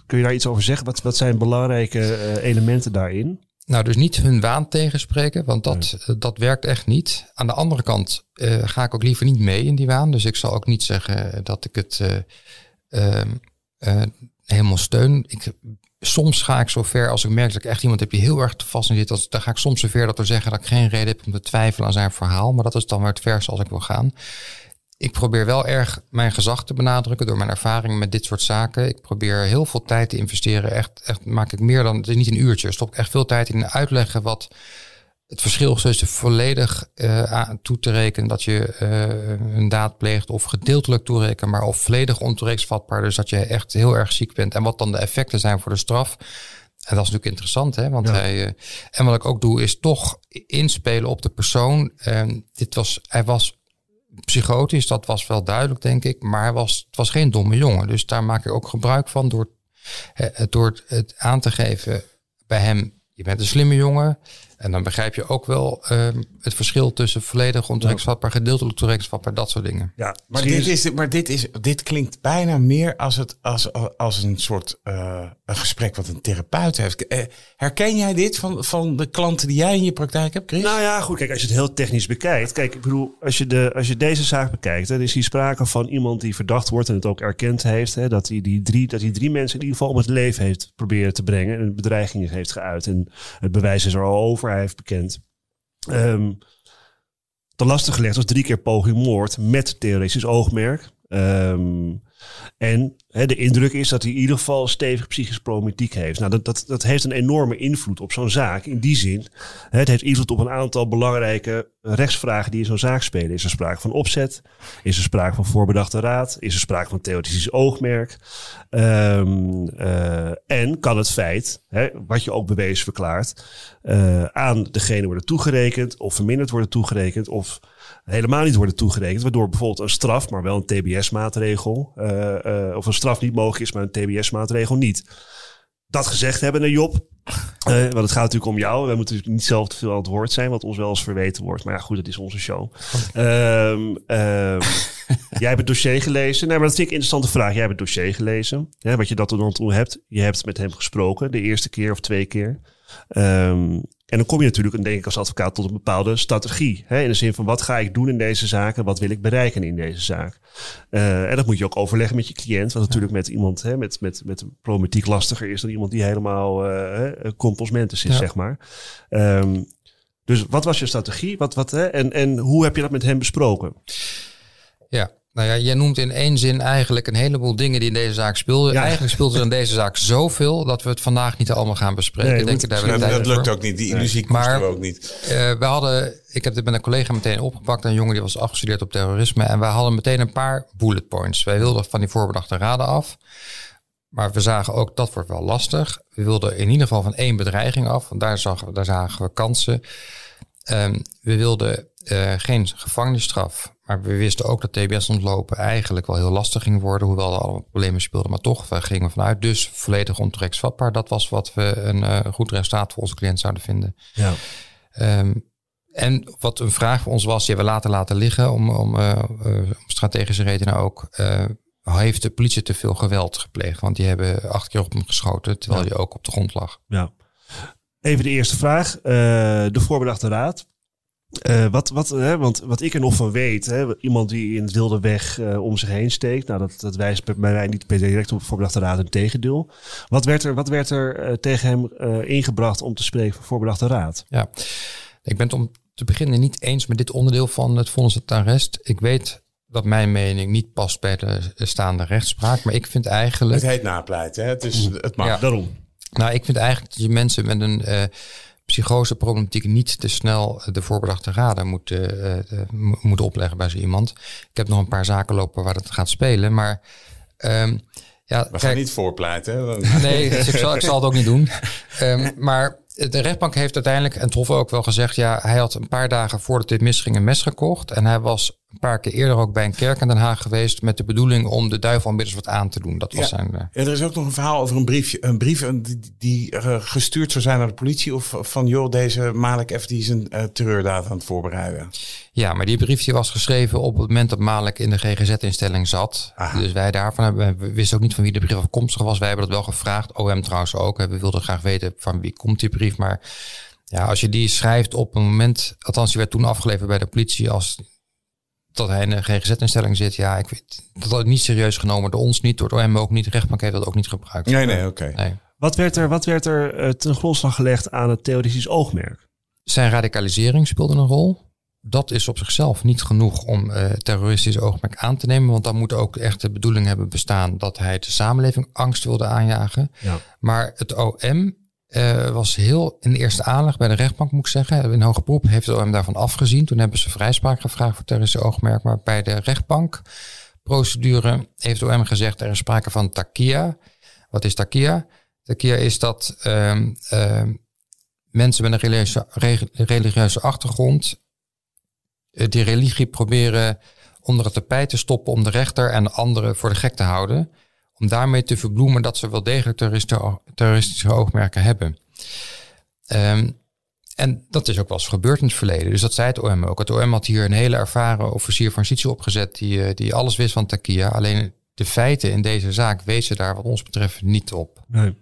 Kun je daar iets over zeggen? Wat, wat zijn belangrijke uh, elementen daarin? Nou, dus niet hun waan tegenspreken, want dat, nee. dat werkt echt niet. Aan de andere kant uh, ga ik ook liever niet mee in die waan. Dus ik zal ook niet zeggen dat ik het uh, uh, uh, helemaal steun. Ik, soms ga ik zo ver als ik merk dat ik echt iemand heb die heel erg te vast in zit. Dat, dan ga ik soms zo ver dat we zeggen dat ik geen reden heb om te twijfelen aan zijn verhaal. Maar dat is dan weer het verste als ik wil gaan. Ik probeer wel erg mijn gezag te benadrukken door mijn ervaring met dit soort zaken. Ik probeer heel veel tijd te investeren. Echt, echt maak ik meer dan, het is niet een uurtje. Stop ik echt veel tijd in uitleggen wat het verschil is tussen volledig uh, aan, toe te rekenen dat je uh, een daad pleegt of gedeeltelijk toerekenen, maar of volledig ontoerekeningsvatbaar. Dus dat je echt heel erg ziek bent en wat dan de effecten zijn voor de straf. En dat is natuurlijk interessant, hè? Want ja. hij, uh, en wat ik ook doe is toch inspelen op de persoon. Uh, dit was, hij was psychotisch, dat was wel duidelijk, denk ik. Maar hij was, het was geen domme jongen. Dus daar maak ik ook gebruik van door, uh, door het aan te geven bij hem. Je bent een slimme jongen. En dan begrijp je ook wel uh, het verschil tussen volledig ontoerekeningsvatbaar, gedeeltelijk toerekeningsvatbaar, dat soort dingen. Ja, maar dit, is, maar dit, is, dit klinkt bijna meer als, het, als, als een soort uh, een gesprek wat een therapeut heeft. Uh, herken jij dit van, van de klanten die jij in je praktijk hebt, Chris? Nou ja, goed. Kijk, als je het heel technisch bekijkt. Kijk, ik bedoel, als je, de, als je deze zaak bekijkt, dan is hier sprake van iemand die verdacht wordt en het ook erkend heeft. Hè, dat hij die drie, dat hij drie mensen in ieder geval om het leven heeft proberen te brengen en bedreigingen heeft geuit. En het bewijs is er al over. Hij heeft bekend. Um, te lastig gelegd was drie keer poging moord met terroristisch oogmerk. Um, en he, de indruk is dat hij in ieder geval stevig psychische problematiek heeft. Nou, dat, dat, dat heeft een enorme invloed op zo'n zaak. In die zin, he, het heeft invloed op een aantal belangrijke rechtsvragen die in zo'n zaak spelen. Is er sprake van opzet? Is er sprake van voorbedachte raad? Is er sprake van terroristisch oogmerk? Um, uh, en kan het feit, he, wat je ook bewezen verklaart, uh, aan degene worden toegerekend of verminderd worden toegerekend of helemaal niet worden toegerekend, waardoor bijvoorbeeld een straf, maar wel een T B S-maatregel, uh, uh, of een straf niet mogelijk is, maar een T B S-maatregel niet. Dat gezegd hebben, hè, Job, uh, want het gaat natuurlijk om jou. We moeten natuurlijk niet zelf te veel aan het woord zijn, wat ons wel eens verweten wordt. Maar ja, goed, dat is onze show. Um, um, jij hebt het dossier gelezen. Nee, maar dat vind ik een interessante vraag. Jij hebt het dossier gelezen. Hè, wat je dat er dan toe hebt. Je hebt met hem gesproken, de eerste keer of twee keer. Um, En dan kom je natuurlijk, denk ik, als advocaat tot een bepaalde strategie. Hè? In de zin van, wat ga ik doen in deze zaak en wat wil ik bereiken in deze zaak? Uh, en dat moet je ook overleggen met je cliënt. Wat natuurlijk met iemand hè, met, met, met een problematiek lastiger is dan iemand die helemaal uh, compos-mentis is, ja. zeg maar. Um, dus wat was je strategie? Wat, wat, hè? En, en hoe heb je dat met hem besproken? Ja. Nou ja, jij noemt in één zin eigenlijk een heleboel dingen die in deze zaak speelden. Ja. Eigenlijk speelt er in deze zaak zoveel dat we het vandaag niet allemaal gaan bespreken. Nee, denk moet, daar dat dat lukt ook niet. Die illusie nee. koesten we ook niet. Uh, we hadden, ik heb dit met een collega meteen opgepakt. Een jongen die was afgestudeerd op terrorisme. En we hadden meteen een paar bullet points. Wij wilden van die voorbedachte raden af. Maar we zagen ook, dat wordt wel lastig. We wilden in ieder geval van één bedreiging af. Want daar, zag, daar zagen we kansen. Um, we wilden uh, geen gevangenisstraf. Maar we wisten ook dat T B S ontlopen eigenlijk wel heel lastig ging worden. Hoewel er allemaal problemen speelden. Maar toch, we gingen vanuit. Dus volledig ontoerekeningsvatbaar. Dat was wat we een uh, goed resultaat voor onze cliënt zouden vinden. Ja. Um, en wat een vraag voor ons was. Die hebben we laten laten liggen. Om, om, uh, uh, om strategische redenen ook. Uh, heeft de politie te veel geweld gepleegd? Want die hebben acht keer op hem geschoten. Terwijl hij ja. ook op de grond lag. Ja. Even de eerste vraag. Uh, de voorbedachte raad. Uh, wat, wat, hè, want wat ik er nog van weet, hè, iemand die in het wilde weg uh, om zich heen steekt, nou, dat, dat wijst bij mij niet per direct op voorbedachte raad, een tegendeel. Wat werd er, wat werd er uh, tegen hem uh, ingebracht om te spreken van voorbedachte raad? Ja, ik ben het om te beginnen niet eens met dit onderdeel van het vonnis tot arrest. Ik weet dat mijn mening niet past bij de staande rechtspraak, maar ik vind eigenlijk... Het heet napleiten, hè? Het, is, het mag. Ja, daarom. Nou, ik vind eigenlijk dat je mensen met een... Uh, psychoseproblematiek niet te snel de voorbedachte raden moet, uh, uh, moet opleggen bij zo iemand. Ik heb nog een paar zaken lopen waar het gaat spelen, maar um, ja, we kijk, gaan niet voorpleiten. Nee, dus ik, zal, ik zal het ook niet doen. Um, maar de rechtbank heeft uiteindelijk, en het Hof ook wel gezegd, ja, hij had een paar dagen voordat dit misging een mes gekocht. En hij was een paar keer eerder ook bij een kerk in Den Haag geweest met de bedoeling om de duivel aanbidders wat aan te doen. Dat was ja. zijn. Uh... Ja, er is ook nog een verhaal over een briefje, een brief die, die uh, gestuurd zou zijn naar de politie of van joh, deze Malek F die is een uh, terreurdaad aan het voorbereiden. Ja, maar die brief die was geschreven op het moment dat Malek in de G G Z-instelling zat. Aha. Dus wij daarvan hebben, we wisten ook niet van wie de brief afkomstig was. Wij hebben dat wel gevraagd. O M trouwens ook. We wilden graag weten van wie komt die brief. Maar ja, als je die schrijft op een moment, althans die werd toen afgeleverd bij de politie als dat hij in de G G Z-instelling zit. Ja, ik weet dat had niet serieus genomen door ons niet, door het O M ook niet. De rechtbank heeft dat ook niet gebruikt. Nee, nee, oké. Okay. Nee. Wat werd er, wat werd er uh, ten grondslag gelegd aan het terroristisch oogmerk? Zijn radicalisering speelde een rol. Dat is op zichzelf niet genoeg om uh, terroristisch oogmerk aan te nemen. Want dan moet ook echt de bedoeling hebben bestaan dat hij de samenleving angst wilde aanjagen. Ja. Maar het O M uh, was heel in de eerste aanleg bij de rechtbank, moet ik zeggen. In hoger beroep heeft het O M daarvan afgezien. Toen hebben ze vrijspraak gevraagd voor terroristisch oogmerk. Maar bij de rechtbankprocedure heeft het O M gezegd er is sprake van takia. Wat is takia? Takia is dat uh, uh, mensen met een religieuze, religieuze achtergrond die religie proberen onder het tapijt te stoppen om de rechter en de anderen voor de gek te houden. Om daarmee te verbloemen dat ze wel degelijk terroristische oogmerken hebben. Um, en dat is ook wel eens gebeurd in het verleden. Dus dat zei het O M ook. Het O M had hier een hele ervaren officier van justitie opgezet die, die alles wist van takia. Alleen de feiten in deze zaak wezen daar wat ons betreft niet op. Nee.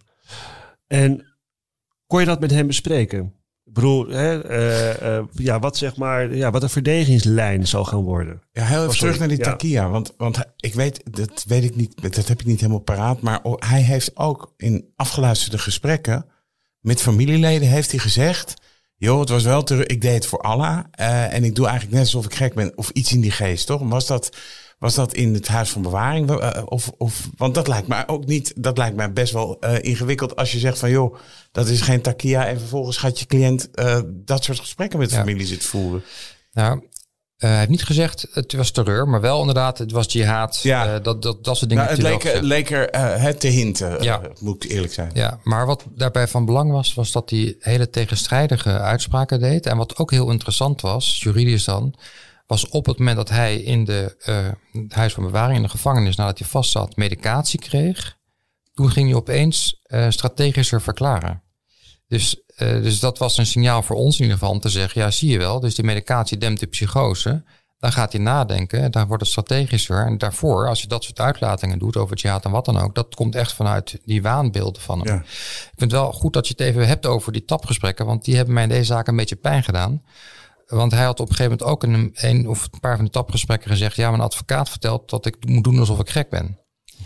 En kon je dat met hem bespreken? Ik bedoel, hè, uh, uh, ja, wat zeg maar, ja, wat een verdedigingslijn zou gaan worden. Ja, heel even terug naar die takia. Ja. Want, want ik weet, dat weet ik niet, dat heb ik niet helemaal paraat. Maar hij heeft ook in afgeluisterde gesprekken met familieleden heeft hij gezegd, joh, het was wel terug, ik deed het voor Allah. Uh, en ik doe eigenlijk net alsof ik gek ben. Of iets in die geest, toch? Was dat, was dat in het huis van bewaring? Uh, of, of, want dat lijkt mij ook niet, dat lijkt mij best wel uh, ingewikkeld als je zegt van, joh, dat is geen takia. En vervolgens gaat je cliënt uh, dat soort gesprekken met de ja. familie zitten voeren. Nou, uh, hij heeft niet gezegd het was terreur, maar wel inderdaad het was jihad. Ja. Uh, dat, dat, dat soort dingen. Nou, het leek, leek er uh, het te hinten, ja. uh, moet ik eerlijk zijn. Ja, maar wat daarbij van belang was, was dat hij hele tegenstrijdige uitspraken deed. En wat ook heel interessant was, juridisch dan, was op het moment dat hij in de uh, het huis van bewaring in de gevangenis, nadat hij vast zat, medicatie kreeg. Toen ging hij opeens uh, strategischer verklaren. Dus, uh, dus dat was een signaal voor ons in ieder geval om te zeggen, ja, zie je wel, dus de medicatie dempt de psychose. Dan gaat hij nadenken, daar wordt het strategischer. En daarvoor, als je dat soort uitlatingen doet over jihad en wat dan ook, dat komt echt vanuit die waanbeelden van hem. Ja. Ik vind het wel goed dat je het even hebt over die tapgesprekken, want die hebben mij in deze zaak een beetje pijn gedaan. Want hij had op een gegeven moment ook in een, een of een paar van de tapgesprekken gezegd, ja, mijn advocaat vertelt dat ik moet doen alsof ik gek ben.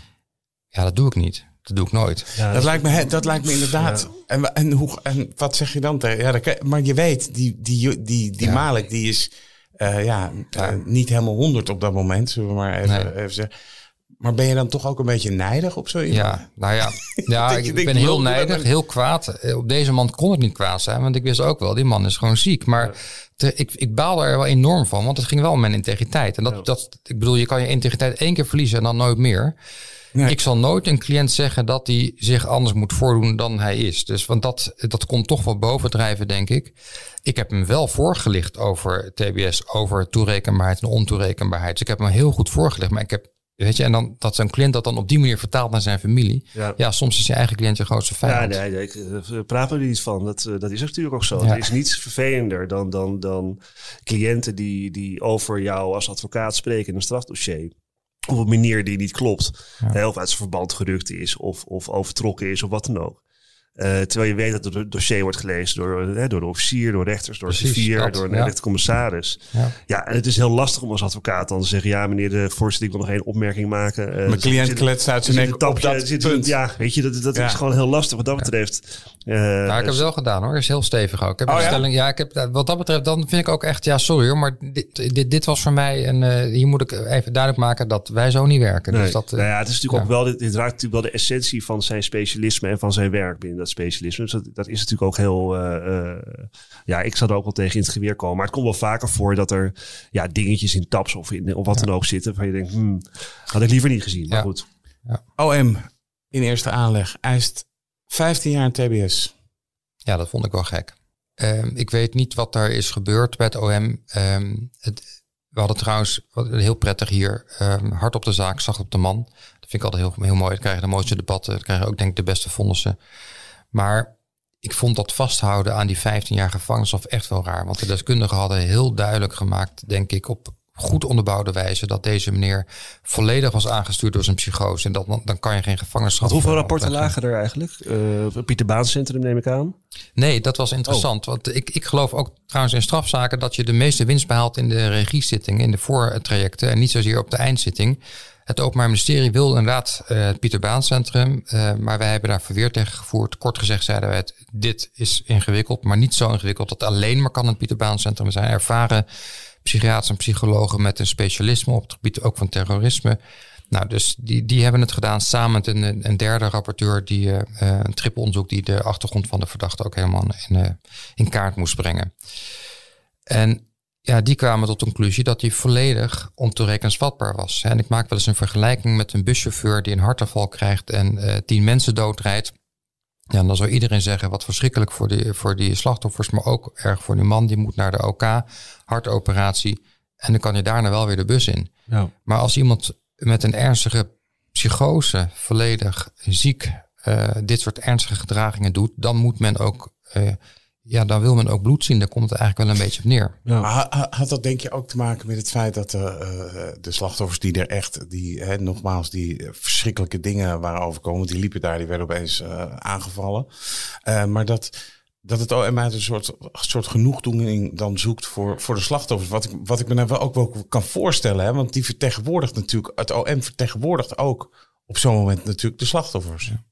Ja, dat doe ik niet. Dat doe ik nooit. Ja, dat, dat, lijkt me, dat lijkt me inderdaad. Ja. En, en, hoe, en wat zeg je dan tegen? Ja, dat, maar je weet, die, die, die, die ja. Malek, die is uh, ja, ja. Uh, niet helemaal honderd op dat moment, zullen we maar even, nee. even zeggen. Maar ben je dan toch ook een beetje nijdig op zo iemand? Ja, nou ja, ja ik, ik ben heel nijdig, heel kwaad. Op deze man kon het niet kwaad zijn, want ik wist ook wel, die man is gewoon ziek. Maar te, ik, ik baalde er wel enorm van, want het ging wel om mijn integriteit. En dat, ja. dat, ik bedoel, je kan je integriteit één keer verliezen en dan nooit meer. Nee. Ik zal nooit een cliënt zeggen dat hij zich anders moet voordoen dan hij is. Dus want dat, dat komt toch wel bovendrijven, denk ik. Ik heb hem wel voorgelicht over T B S, over toerekenbaarheid en ontoerekenbaarheid. Dus ik heb hem heel goed voorgelicht, maar ik heb, weet je, en dan dat zo'n cliënt dat dan op die manier vertaalt naar zijn familie. Ja, ja soms is je eigen cliënt je grootste vijand. Ja, nee, nee, ik praat er niet van. Dat, dat is natuurlijk ook zo. Ja. Er is niets vervelender dan, dan, dan cliënten die, die over jou als advocaat spreken in een strafdossier. Op een manier die niet klopt. Ja. Of uit zijn verband gerukt is. Of, of overtrokken is. Of wat dan ook. Uh, terwijl je weet dat het dossier wordt gelezen door, hè, door de officier, door rechters, door Precies, de griffier, door een ja. rechtercommissaris. Ja. ja, en het is heel lastig om als advocaat dan te zeggen, ja meneer de voorzitter, ik wil nog één opmerking maken. Uh, Mijn cliënt kletst uit zijn nek op dat zit, punt. Ja, weet je, dat, dat ja. is gewoon heel lastig wat dat betreft. Uh, nou, ik heb het wel gedaan hoor, is heel stevig ook. Ik heb oh, een stelling, ja? ja, ik heb, wat dat betreft, dan vind ik ook echt, ja sorry hoor, maar dit, dit, dit was voor mij, en uh, hier moet ik even duidelijk maken dat wij zo niet werken. Nee. Dus dat, uh, nou ja, het is natuurlijk ja. ook wel, dit, dit raakt natuurlijk wel de essentie van zijn specialisme en van zijn werk binnen dat specialisme. Dus dat, dat is natuurlijk ook heel, uh, uh, ja, ik zou er ook wel tegen in het geweer komen. Maar het komt wel vaker voor dat er ja, dingetjes in tabs of, in, of wat ja. dan ook zitten. Waar je denkt, hmm, had ik liever niet gezien. Maar ja. goed. Ja. O M in eerste aanleg eist vijftien jaar in T B S. Ja, dat vond ik wel gek. Um, ik weet niet wat er is gebeurd bij het O M. Um, het, we hadden trouwens, heel prettig hier, um, hard op de zaak, zacht op de man. Dat vind ik altijd heel, heel mooi. Dan krijg je de mooiste debatten. Dan krijg je ook denk ik de beste vonnissen. Maar ik vond dat vasthouden aan die vijftien jaar gevangenisstraf echt wel raar. Want de deskundigen hadden heel duidelijk gemaakt, denk ik, op goed onderbouwde wijze, dat deze meneer volledig was aangestuurd door zijn psychose. En dat, dan kan je geen gevangenisstraf. Hoeveel rapporten lagen er eigenlijk? Uh, Pieter Baans Centrum neem ik aan. Nee, dat was interessant. Oh. Want ik, ik geloof ook trouwens in strafzaken dat je de meeste winst behaalt in de regiezitting, in de voortrajecten en niet zozeer op de eindzitting. Het Openbaar Ministerie wilde inderdaad uh, het Pieter Baans Centrum, uh, maar wij hebben daar verweer tegen gevoerd. Kort gezegd zeiden wij het, dit is ingewikkeld, maar niet zo ingewikkeld dat alleen maar kan het Pieter Baans Centrum. We zijn ervaren psychiaters en psychologen met een specialisme op het gebied ook van terrorisme. Nou, dus die, die hebben het gedaan samen met een, een derde rapporteur, die uh, een trippeonderzoek die de achtergrond van de verdachte ook helemaal in, uh, in kaart moest brengen. En ja, die kwamen tot de conclusie dat hij volledig ontoerekeningsvatbaar was. En ik maak wel eens een vergelijking met een buschauffeur die een hartaanval krijgt en uh, tien mensen doodrijdt. Ja, en dan zou iedereen zeggen, wat verschrikkelijk voor die, voor die slachtoffers, maar ook erg voor die man. Die moet naar de O K, hartoperatie. En dan kan je daarna wel weer de bus in. Ja. Maar als iemand met een ernstige psychose, volledig ziek, uh, dit soort ernstige gedragingen doet, dan moet men ook, uh, ja, dan wil men ook bloed zien. Daar komt het eigenlijk wel een beetje op neer. Ja. Maar had dat denk je ook te maken met het feit dat uh, de slachtoffers die er echt, die hè, nogmaals, die verschrikkelijke dingen waren overkomen, die liepen daar, die werden opeens uh, aangevallen. Uh, maar dat, dat het O M uit een soort, soort genoegdoening dan zoekt voor, voor de slachtoffers. Wat ik, wat ik me nou wel ook wel kan voorstellen, hè, want die vertegenwoordigt natuurlijk, het O M vertegenwoordigt ook op zo'n moment natuurlijk de slachtoffers. Ja.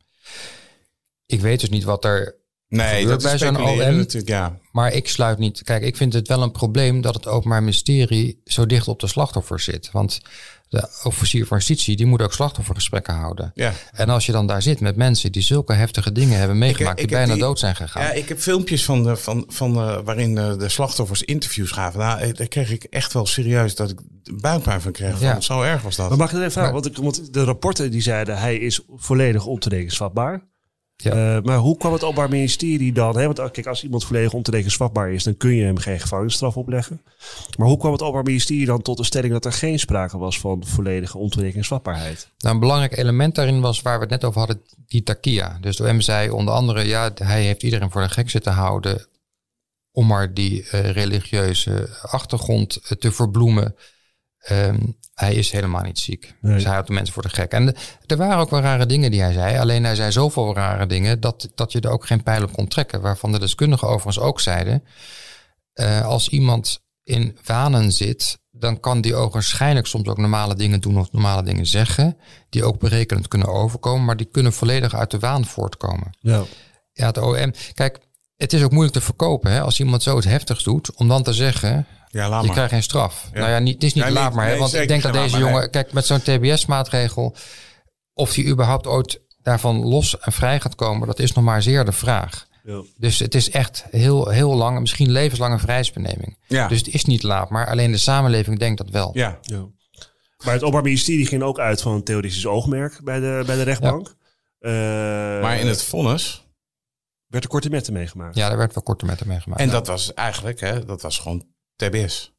Ik weet dus niet wat er Nee, dat bij is zo'n O M natuurlijk, ja. Maar ik sluit niet. Kijk, ik vind het wel een probleem dat het Openbaar Ministerie zo dicht op de slachtoffer zit. Want de officier van justitie, die moet ook slachtoffergesprekken houden. Ja. En als je dan daar zit met mensen die zulke heftige dingen hebben meegemaakt, ik, ik die bijna die, dood zijn gegaan. Ja, ik heb filmpjes van de, van, van de, waarin de, de slachtoffers interviews gaven. Nou, daar kreeg ik echt wel serieus dat ik buikpijn van kreeg. Ja. Van, zo erg was dat. Maar mag ik even vragen? Want, ik, want de rapporten die zeiden, hij is volledig ontoerekeningsvatbaar. Ja. Uh, maar hoe kwam het Openbaar Ministerie dan? Hè? Want kijk, als iemand volledig ontoerekeningsvatbaar is, dan kun je hem geen gevangenisstraf opleggen. Maar hoe kwam het Openbaar Ministerie dan tot de stelling dat er geen sprake was van volledige ontoerekeningsvatbaarheid? Nou, een belangrijk element daarin was waar we het net over hadden, die takia. Dus de O M zei onder andere, ja, hij heeft iedereen voor de gek zitten houden om maar die uh, religieuze achtergrond uh, te verbloemen. Um, hij is helemaal niet ziek. Nee. Dus hij houdt de mensen voor de gek. En de, er waren ook wel rare dingen die hij zei. Alleen hij zei zoveel rare dingen dat, dat je er ook geen pijl op kon trekken. Waarvan de deskundigen overigens ook zeiden. Uh, als iemand in wanen zit, dan kan die ook waarschijnlijk soms ook normale dingen doen of normale dingen zeggen. Die ook berekenend kunnen overkomen. Maar die kunnen volledig uit de waan voortkomen. Ja, ja het O M. Kijk, het is ook moeilijk te verkopen. Hè, als iemand zoiets heftigs doet. Om dan te zeggen, ja, laat je krijgt geen straf. Ja. Nou ja, niet, het is niet ja, laat maar. Nee, hè, want ik denk dat deze jongen, nee. Kijk, met zo'n T B S-maatregel, of die überhaupt ooit daarvan los en vrij gaat komen, dat is nog maar zeer de vraag. Ja. Dus het is echt heel, heel lang, misschien levenslange vrijheidsbeneming. Ja. Dus het is niet laat, maar alleen de samenleving denkt dat wel. Ja. Ja. Maar het Openbaar Ministerie ging ook uit van een theoretisch oogmerk bij de, bij de rechtbank. Ja. Uh, maar in het vonnis werd er korte metten meegemaakt. Ja, er werd wel korte metten meegemaakt. En ja. dat was eigenlijk, hè, dat was gewoon T B S.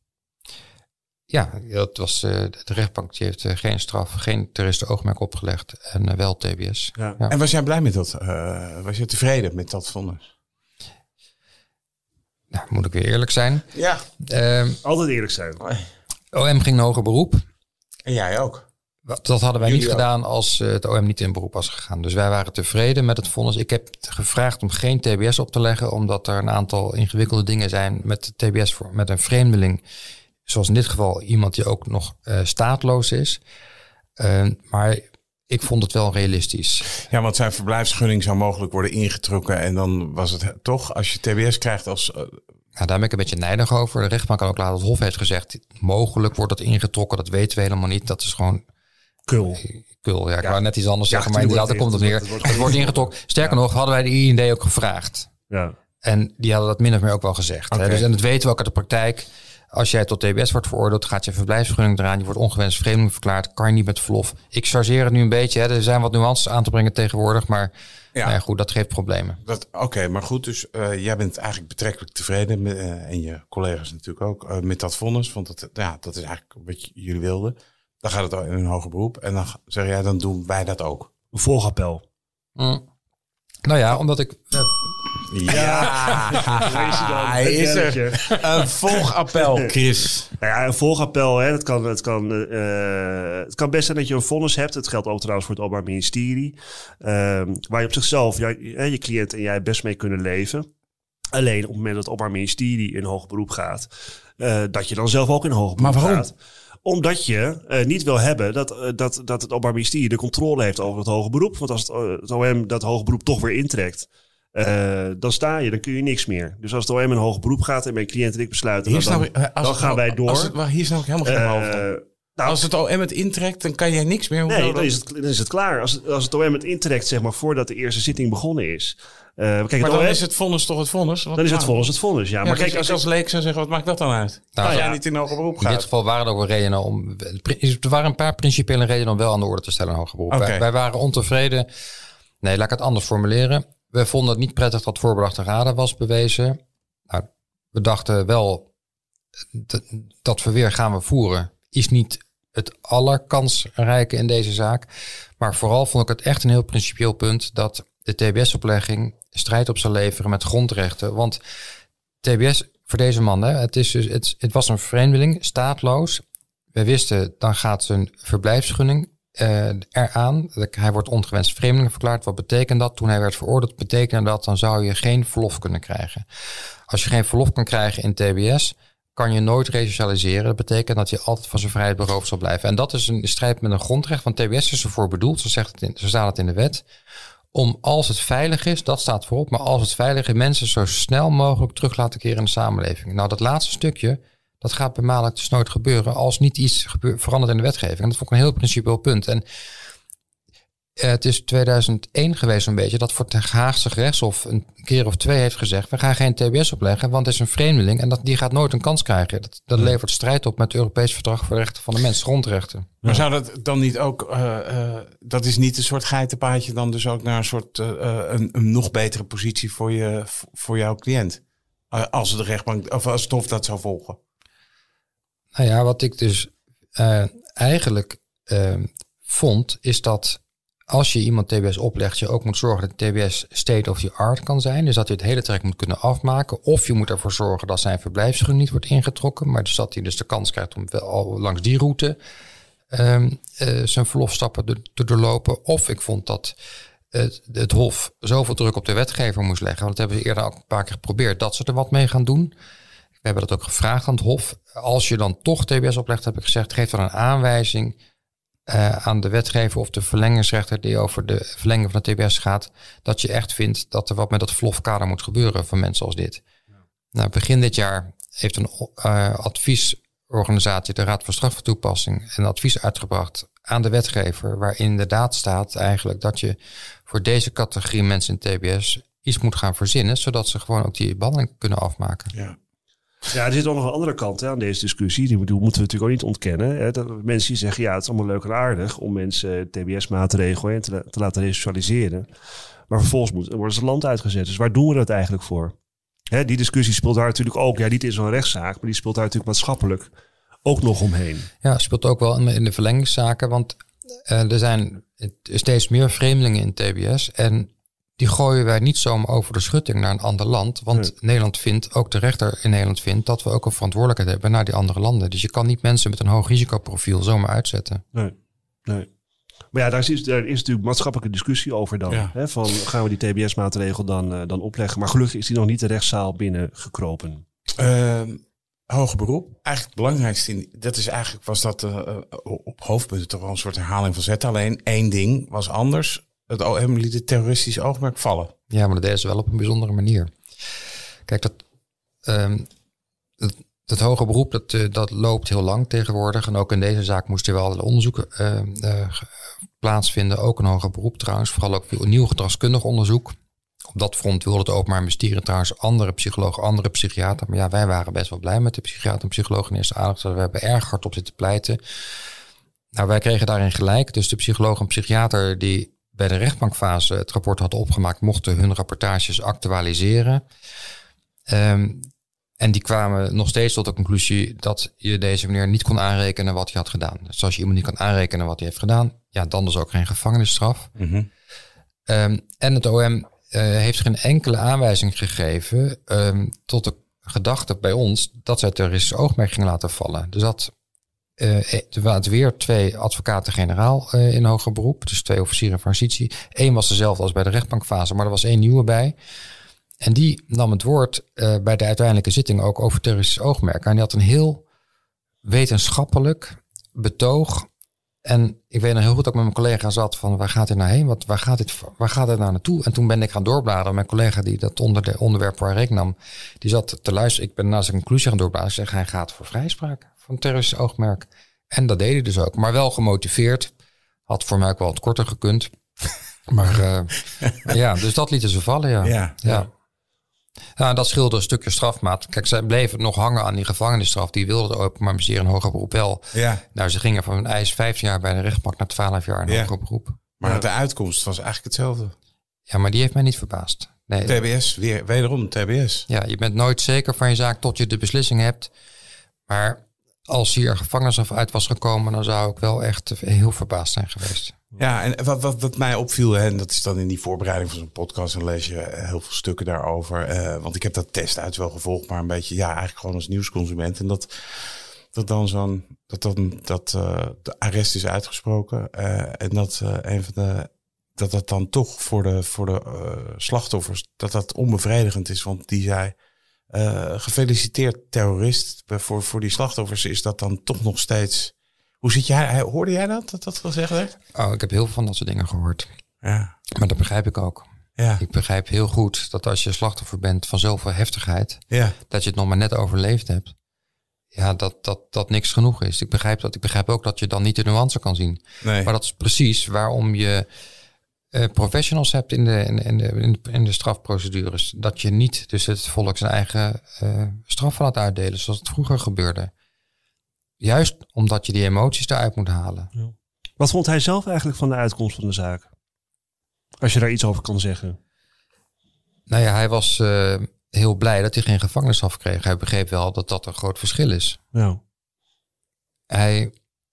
Ja, dat was uh, de rechtbank die heeft uh, geen straf, geen terroristen oogmerk opgelegd en uh, wel T B S. Ja. Ja. En was jij blij met dat? Uh, was je tevreden met dat vonnis? Nou, moet ik weer eerlijk zijn. Ja. Uh, Altijd eerlijk zijn. O M ging naar hoger beroep. En jij ook. Dat hadden wij Jullie niet ook. gedaan als uh, het O M niet in beroep was gegaan. Dus wij waren tevreden met het vonnis. Ik heb gevraagd om geen T B S op te leggen, omdat er een aantal ingewikkelde dingen zijn met T B S voor met een vreemdeling. Zoals in dit geval iemand die ook nog uh, staatloos is. Uh, maar ik vond het wel realistisch. Ja, want zijn verblijfsgunning zou mogelijk worden ingetrokken. En dan was het toch, als je T B S krijgt als... Uh... Nou, daar ben ik een beetje nijdig over. De rechtbank kan ook laten, het Hof heeft gezegd, mogelijk wordt dat ingetrokken. Dat weten we helemaal niet. Dat is gewoon... Kul. Kul, ja. Ik ja. wou net iets anders ja, zeggen, maar inderdaad, daar komt het neer. Het wordt, het wordt ingetrokken. Sterker ja. nog, hadden wij de I N D ook gevraagd. Ja. En die hadden dat min of meer ook wel gezegd. Okay. Hè? Dus, en dat weten we ook uit de praktijk. Als jij tot T B S wordt veroordeeld, gaat je verblijfsvergunning eraan. Je wordt ongewenst vreemdeling verklaard. Kan je niet met verlof. Ik chargeer het nu een beetje. Hè. Er zijn wat nuances aan te brengen tegenwoordig. Maar ja. Nou ja, goed, dat geeft problemen. Oké, okay, maar goed. Dus uh, jij bent eigenlijk betrekkelijk tevreden. Met, uh, en je collega's natuurlijk ook. Uh, met dat vonnis. Want dat, ja, dat is eigenlijk wat jullie wilden. Dan gaat het in een hoger beroep. En dan zeg jij, dan doen wij dat ook. Een volgappel. Mm. Nou ja, omdat ik... Uh, ja, hij is er. Een volgappel, Chris. Nou ja, een volgappel, hè, dat kan, het, kan, uh, het kan best zijn dat je een vonnis hebt. Het geldt ook trouwens voor het Openbaar Ministerie. Uh, waar je op zichzelf, ja, je cliënt en jij best mee kunnen leven. Alleen op het moment dat het Openbaar Ministerie in hoger beroep gaat, uh, dat je dan zelf ook in hoger beroep maar waarom? gaat. Omdat je uh, niet wil hebben dat, uh, dat, dat het Openbaar Ministerie de controle heeft over het hoger beroep. Want als het, uh, het O M dat hoger beroep toch weer intrekt, uh, dan sta je, dan kun je niks meer. Dus als het O M in hoger beroep gaat en mijn cliënt en ik besluiten, dan, nou, dan, dan gaan wij door. Als het, hier is nou helemaal geen behalve. Uh, Nou, als het O M het intrekt, dan kan jij niks meer. Nee, dan is, het, dan is het klaar. Als, als het O M het intrekt, zeg maar, voordat de eerste zitting begonnen is. Uh, kijk, maar het dan O M, is het vonnis toch het vonnis? Dan is het vonnis het vonnis, ja. ja Maar dus kijk, als, als leek zou zeggen, wat maakt dat dan uit? Nou, als ja, jij niet in hoger beroep gaat. In dit geval waren er ook wel redenen om... Er waren een paar principiële redenen om wel aan de orde te stellen in hoger beroep. Okay. Wij, wij waren ontevreden. Nee, laat ik het anders formuleren. We vonden het niet prettig dat voorbedachte raden was bewezen. Nou, we dachten wel, dat, dat verweer gaan we voeren is niet het allerkansrijke in deze zaak. Maar vooral vond ik het echt een heel principieel punt dat de T B S-oplegging strijd op zou leveren met grondrechten. Want T B S voor deze man, hè, het, is dus, het, het was een vreemdeling, staatloos. We wisten, dan gaat zijn verblijfsgunning uh, eraan. Hij wordt ongewenst vreemdeling verklaard. Wat betekent dat? Toen hij werd veroordeeld, betekende dat dan zou je geen verlof kunnen krijgen. Als je geen verlof kan krijgen in T B S, kan je nooit resocialiseren. Dat betekent dat je altijd van zijn vrijheid beroofd zal blijven. En dat is een strijd met een grondrecht. Want T B S is ervoor bedoeld, zo, zegt het in, zo staat het in de wet, om als het veilig is, dat staat voorop, maar als het veilig is, mensen zo snel mogelijk terug laten keren in de samenleving. Nou, dat laatste stukje, dat gaat bij Malek dus nooit gebeuren als niet iets gebeur, verandert in de wetgeving. En dat vond ik een heel principieel punt. En uh, het is tweeduizend één geweest een beetje dat voor het Haagse gerechtshof een keer of twee heeft gezegd, we gaan geen T B S opleggen, want het is een vreemdeling en dat, die gaat nooit een kans krijgen. Dat, dat levert strijd op met het Europees Verdrag voor de Rechten van de Mens, grondrechten. Maar zou dat dan niet ook, uh, uh, dat is niet een soort geitenpaadje dan dus ook naar een soort uh, een, een nog betere positie voor, je, voor jouw cliënt? Uh, als de rechtbank, of als het Hof dat zou volgen? Nou ja, wat ik dus uh, eigenlijk uh, vond, is dat als je iemand T B S oplegt, je ook moet zorgen dat T B S state of the art kan zijn. Dus dat je het hele traject moet kunnen afmaken. Of je moet ervoor zorgen dat zijn verblijfsvergunning niet wordt ingetrokken. Maar dus dat hij dus de kans krijgt om wel al langs die route um, uh, zijn verlofstappen te, te doorlopen. Of ik vond dat het, het Hof zoveel druk op de wetgever moest leggen. Want dat hebben ze eerder ook een paar keer geprobeerd dat ze er wat mee gaan doen. We hebben dat ook gevraagd aan het Hof. Als je dan toch T B S oplegt, heb ik gezegd, geef dan een aanwijzing Uh, aan de wetgever of de verlengingsrechter die over de verlenging van de T B S gaat, dat je echt vindt dat er wat met dat verlofkader moet gebeuren van mensen als dit. Ja. Nou, begin dit jaar heeft een uh, adviesorganisatie, de Raad voor Straftoepassing, een advies uitgebracht aan de wetgever, waarin inderdaad staat eigenlijk dat je voor deze categorie mensen in T B S iets moet gaan verzinnen, zodat ze gewoon ook die behandeling kunnen afmaken. Ja. Ja, er zit ook nog een andere kant hè, aan deze discussie. Die moeten we natuurlijk ook niet ontkennen. Hè. Dat mensen die zeggen, ja, het is allemaal leuk en aardig om mensen T B S-maatregelen te, te laten resocialiseren. Maar vervolgens moet, worden ze land uitgezet. Dus waar doen we dat eigenlijk voor? Hè, die discussie speelt daar natuurlijk ook. Ja, niet in zo'n rechtszaak, maar die speelt daar natuurlijk maatschappelijk ook nog omheen. Ja, speelt ook wel in de verlengingszaken. Want uh, er zijn steeds meer vreemdelingen in T B S. En die gooien wij niet zomaar over de schutting naar een ander land. Want nee. Nederland vindt, ook de rechter in Nederland vindt, dat we ook een verantwoordelijkheid hebben naar die andere landen. Dus je kan niet mensen met een hoog risicoprofiel zomaar uitzetten. Nee, nee. Maar ja, daar is, daar is natuurlijk maatschappelijke discussie over dan. Ja. Hè, van gaan we die T B S-maatregel dan, uh, dan opleggen? Maar gelukkig is die nog niet de rechtszaal binnengekropen. Uh, hoger beroep. Eigenlijk het belangrijkste, in, dat is eigenlijk, was dat uh, op hoofdpunten toch wel een soort herhaling van zet. Alleen één ding was anders. Het O M liet het terroristisch oogmerk vallen. Ja, maar dat deden ze wel op een bijzondere manier. Kijk, dat, um, dat, dat hoger beroep, dat, uh, dat loopt heel lang tegenwoordig. En ook in deze zaak moesten wel allerlei onderzoeken uh, uh, plaatsvinden. Ook een hoger beroep trouwens. Vooral ook een nieuw gedragskundig onderzoek. Op dat front wilde het Openbaar Ministerie trouwens andere psychologen, andere psychiater. Maar ja, wij waren best wel blij met de psychiater en psycholoog in eerste aandacht. We hebben erg hard op zitten pleiten. Nou, wij kregen daarin gelijk. Dus de psycholoog en psychiater die bij de rechtbankfase het rapport hadden opgemaakt, mochten hun rapportages actualiseren. Um, en die kwamen nog steeds tot de conclusie dat je deze meneer niet kon aanrekenen wat hij had gedaan. Dus als je iemand niet kan aanrekenen wat hij heeft gedaan, ja, dan dus ook geen gevangenisstraf. Mm-hmm. Um, en het O M uh, heeft geen enkele aanwijzing gegeven um, tot de gedachte bij ons dat zij terroristisch oogmerk ging laten vallen. Dus dat uh, er waren weer twee advocaten-generaal uh, in hoger beroep, dus twee officieren van justitie. Eén was dezelfde als bij de rechtbankfase, maar er was één nieuwe bij. En die nam het woord uh, bij de uiteindelijke zitting ook over terroristisch oogmerk. En die had een heel wetenschappelijk betoog. En ik weet nog heel goed dat ik met mijn collega zat van waar gaat dit nou heen? Wat, waar, gaat dit, waar gaat het nou naartoe? En toen ben ik gaan doorbladeren. Mijn collega die dat onder de onderwerp waar ik nam, die zat te luisteren. Ik ben naast de conclusie gaan doorbladeren. Ik zeg, hij gaat voor vrijspraak van terroristisch oogmerk. En dat deed hij dus ook. Maar wel gemotiveerd. Had voor mij ook wel wat korter gekund. Maar uh, ja, dus dat lieten ze vallen, ja. Ja, ja. ja. Ja, dat scheelde een stukje strafmaat. Kijk, zij bleven nog hangen aan die gevangenisstraf. Die wilden de openbaar ministerie een hoger beroep wel. Ja. Nou, ze gingen van een eis vijftien jaar bij de rechtbank naar twaalf jaar een ja. hoger beroep. Maar ja. de uitkomst was eigenlijk hetzelfde. Ja, maar die heeft mij niet verbaasd. Nee. T B S, weer, wederom T B S. Ja, je bent nooit zeker van je zaak tot je de beslissing hebt. Maar als hier gevangenisstraf uit was gekomen, dan zou ik wel echt heel verbaasd zijn geweest. Ja, en wat, wat, wat mij opviel, hè, en dat is dan in die voorbereiding van zo'n podcast, dan lees je heel veel stukken daarover. Uh, want ik heb dat test uit wel gevolgd, maar een beetje, ja, eigenlijk gewoon als nieuwsconsument. En dat, dat dan zo'n, dat dan, dat uh, de arrest is uitgesproken. Uh, en dat uh, een van de, dat dat dan toch voor de, voor de uh, slachtoffers, dat dat onbevredigend is. Want die zei, uh, gefeliciteerd terrorist. Voor, voor die slachtoffers is dat dan toch nog steeds... Hoe zit jij? Hoorde jij dat, dat dat gezegd werd? Oh, ik heb heel veel van dat soort dingen gehoord. Ja. Maar dat begrijp ik ook. Ja. Ik begrijp heel goed dat als je slachtoffer bent van zoveel heftigheid, ja. dat je het nog maar net overleefd hebt. Ja, dat, dat, dat niks genoeg is. Ik begrijp dat. Ik begrijp ook dat je dan niet de nuance kan zien. Nee. Maar dat is precies waarom je uh, professionals hebt in de, in, de, in, de, in de strafprocedures. Dat je niet dus het volk zijn eigen uh, straf laat uitdelen zoals het vroeger gebeurde. Juist omdat je die emoties eruit moet halen. Ja. Wat vond hij zelf eigenlijk van de uitkomst van de zaak? Als je daar iets over kan zeggen. Nou ja, hij was uh, heel blij dat hij geen gevangenisstraf kreeg. Hij begreep wel dat dat een groot verschil is. Ja. Hij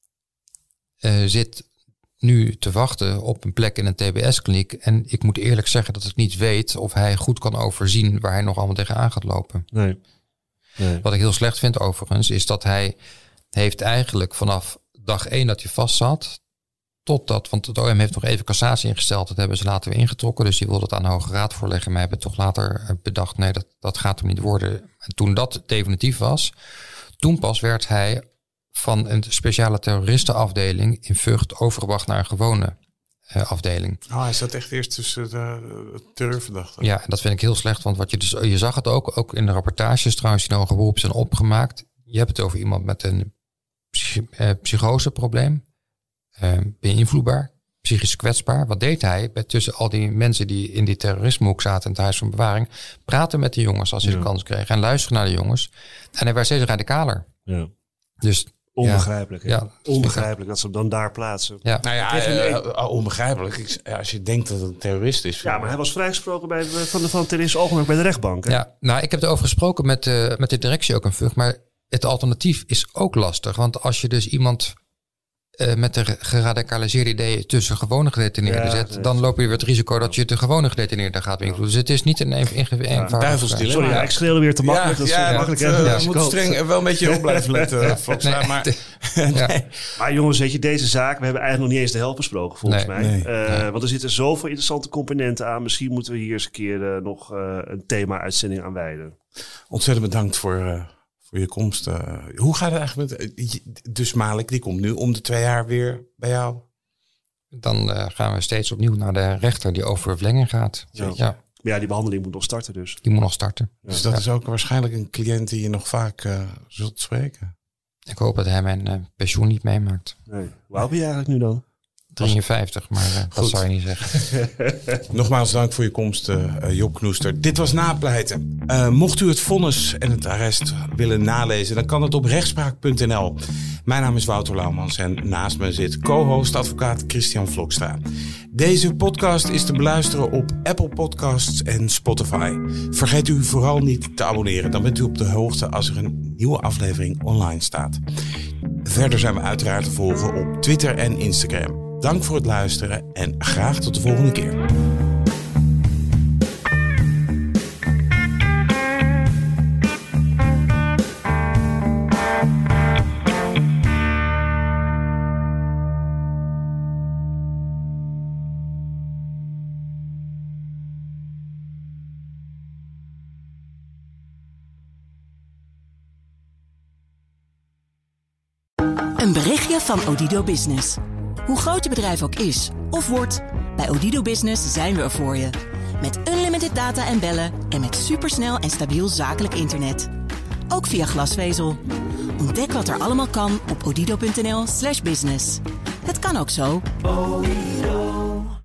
uh, zit nu te wachten op een plek in een T B S-kliniek. En ik moet eerlijk zeggen dat ik niet weet of hij goed kan overzien waar hij nog allemaal tegenaan gaat lopen. Nee. Nee. Wat ik heel slecht vind overigens, is dat hij heeft eigenlijk vanaf dag één dat hij vast zat, totdat, want het O M heeft nog even cassatie ingesteld, dat hebben ze later weer ingetrokken, dus die wilde het aan de Hoge Raad voorleggen, maar hebben toch later bedacht, nee, dat, dat gaat hem niet worden. En toen dat definitief was, toen pas werd hij van een speciale terroristenafdeling in Vught overgebracht naar een gewone uh, afdeling. Oh, hij zat echt eerst tussen de terreurverdachten. Ja, en dat vind ik heel slecht, want wat je dus, je zag het ook, ook in de rapportages trouwens die in hoger beroep zijn opgemaakt. Je hebt het over iemand met een psych- uh, psychoseprobleem, uh, beïnvloedbaar, psychisch kwetsbaar. Wat deed hij bij tussen al die mensen die in die terrorismehoek zaten in het huis van bewaring? Praten met de jongens als hij ja. de kans kreeg en luisteren naar de jongens. En hij werd steeds radicaler. Ja. Dus onbegrijpelijk. Ja, ja. Onbegrijpelijk dat ze hem dan daar plaatsen. Ja. Nou ja, uh, uh, onbegrijpelijk. Ik, als je denkt dat het een terrorist is. Ja, maar hij was vrijgesproken bij, van de van terroristisch oogmerk bij de rechtbank. Hè? Ja, nou, ik heb het over gesproken met, uh, met de directie ook in Vught, maar het alternatief is ook lastig. Want als je dus iemand uh, met de geradicaliseerde ideeën tussen gewone gedetineerden ja, zet, nee, dan loop je weer het risico dat je de gewone gedetineerden gaat beïnvloeden. Dus het is niet een eenvoudige ja, duivelsdilemma. Sorry, ja, ik schreeuwde weer te makkelijk. Ja, dat is ja, makkelijk. Dat, uh, ja, moet streng wel een beetje op blijven letten. ja, volgens nee, mij. Maar, ja. nee. maar jongens, weet je, deze zaak, we hebben eigenlijk nog niet eens de helft besproken volgens nee, mij. Nee, uh, nee. Want er zitten zoveel interessante componenten aan. Misschien moeten we hier eens een keer uh, nog uh, een thema-uitzending aan wijden. Ontzettend bedankt voor... Uh, Voor je komst. Uh, hoe gaat het eigenlijk met... Dus Malik, die komt nu om de twee jaar weer bij jou? Dan uh, gaan we steeds opnieuw naar de rechter die over verlenging gaat. Ja. Ja. ja, die behandeling moet nog starten dus. Die moet nog starten. Dus dat ja. is ook waarschijnlijk een cliënt die je nog vaak uh, zult spreken. Ik hoop dat hij mijn uh, pensioen niet meemaakt. Nee. Hoe oud ben je eigenlijk nu dan? drieënvijftig, maar uh, dat zou je niet zeggen. Nogmaals dank voor je komst, uh, Job Knoester. Dit was Napleiten. Uh, mocht u het vonnis en het arrest willen nalezen, dan kan het op rechtspraak punt n l. Mijn naam is Wouter Laumans en naast me zit co-host advocaat Christian Vlokstra. Deze podcast is te beluisteren op Apple Podcasts en Spotify. Vergeet u vooral niet te abonneren, dan bent u op de hoogte als er een nieuwe aflevering online staat. Verder zijn we uiteraard te volgen op Twitter en Instagram. Dank voor het luisteren en graag tot de volgende keer. Een berichtje van Odido Business. Hoe groot je bedrijf ook is of wordt, bij Odido Business zijn we er voor je. Met unlimited data en bellen en met supersnel en stabiel zakelijk internet. Ook via glasvezel. Ontdek wat er allemaal kan op odido punt n l slash business. Het kan ook zo.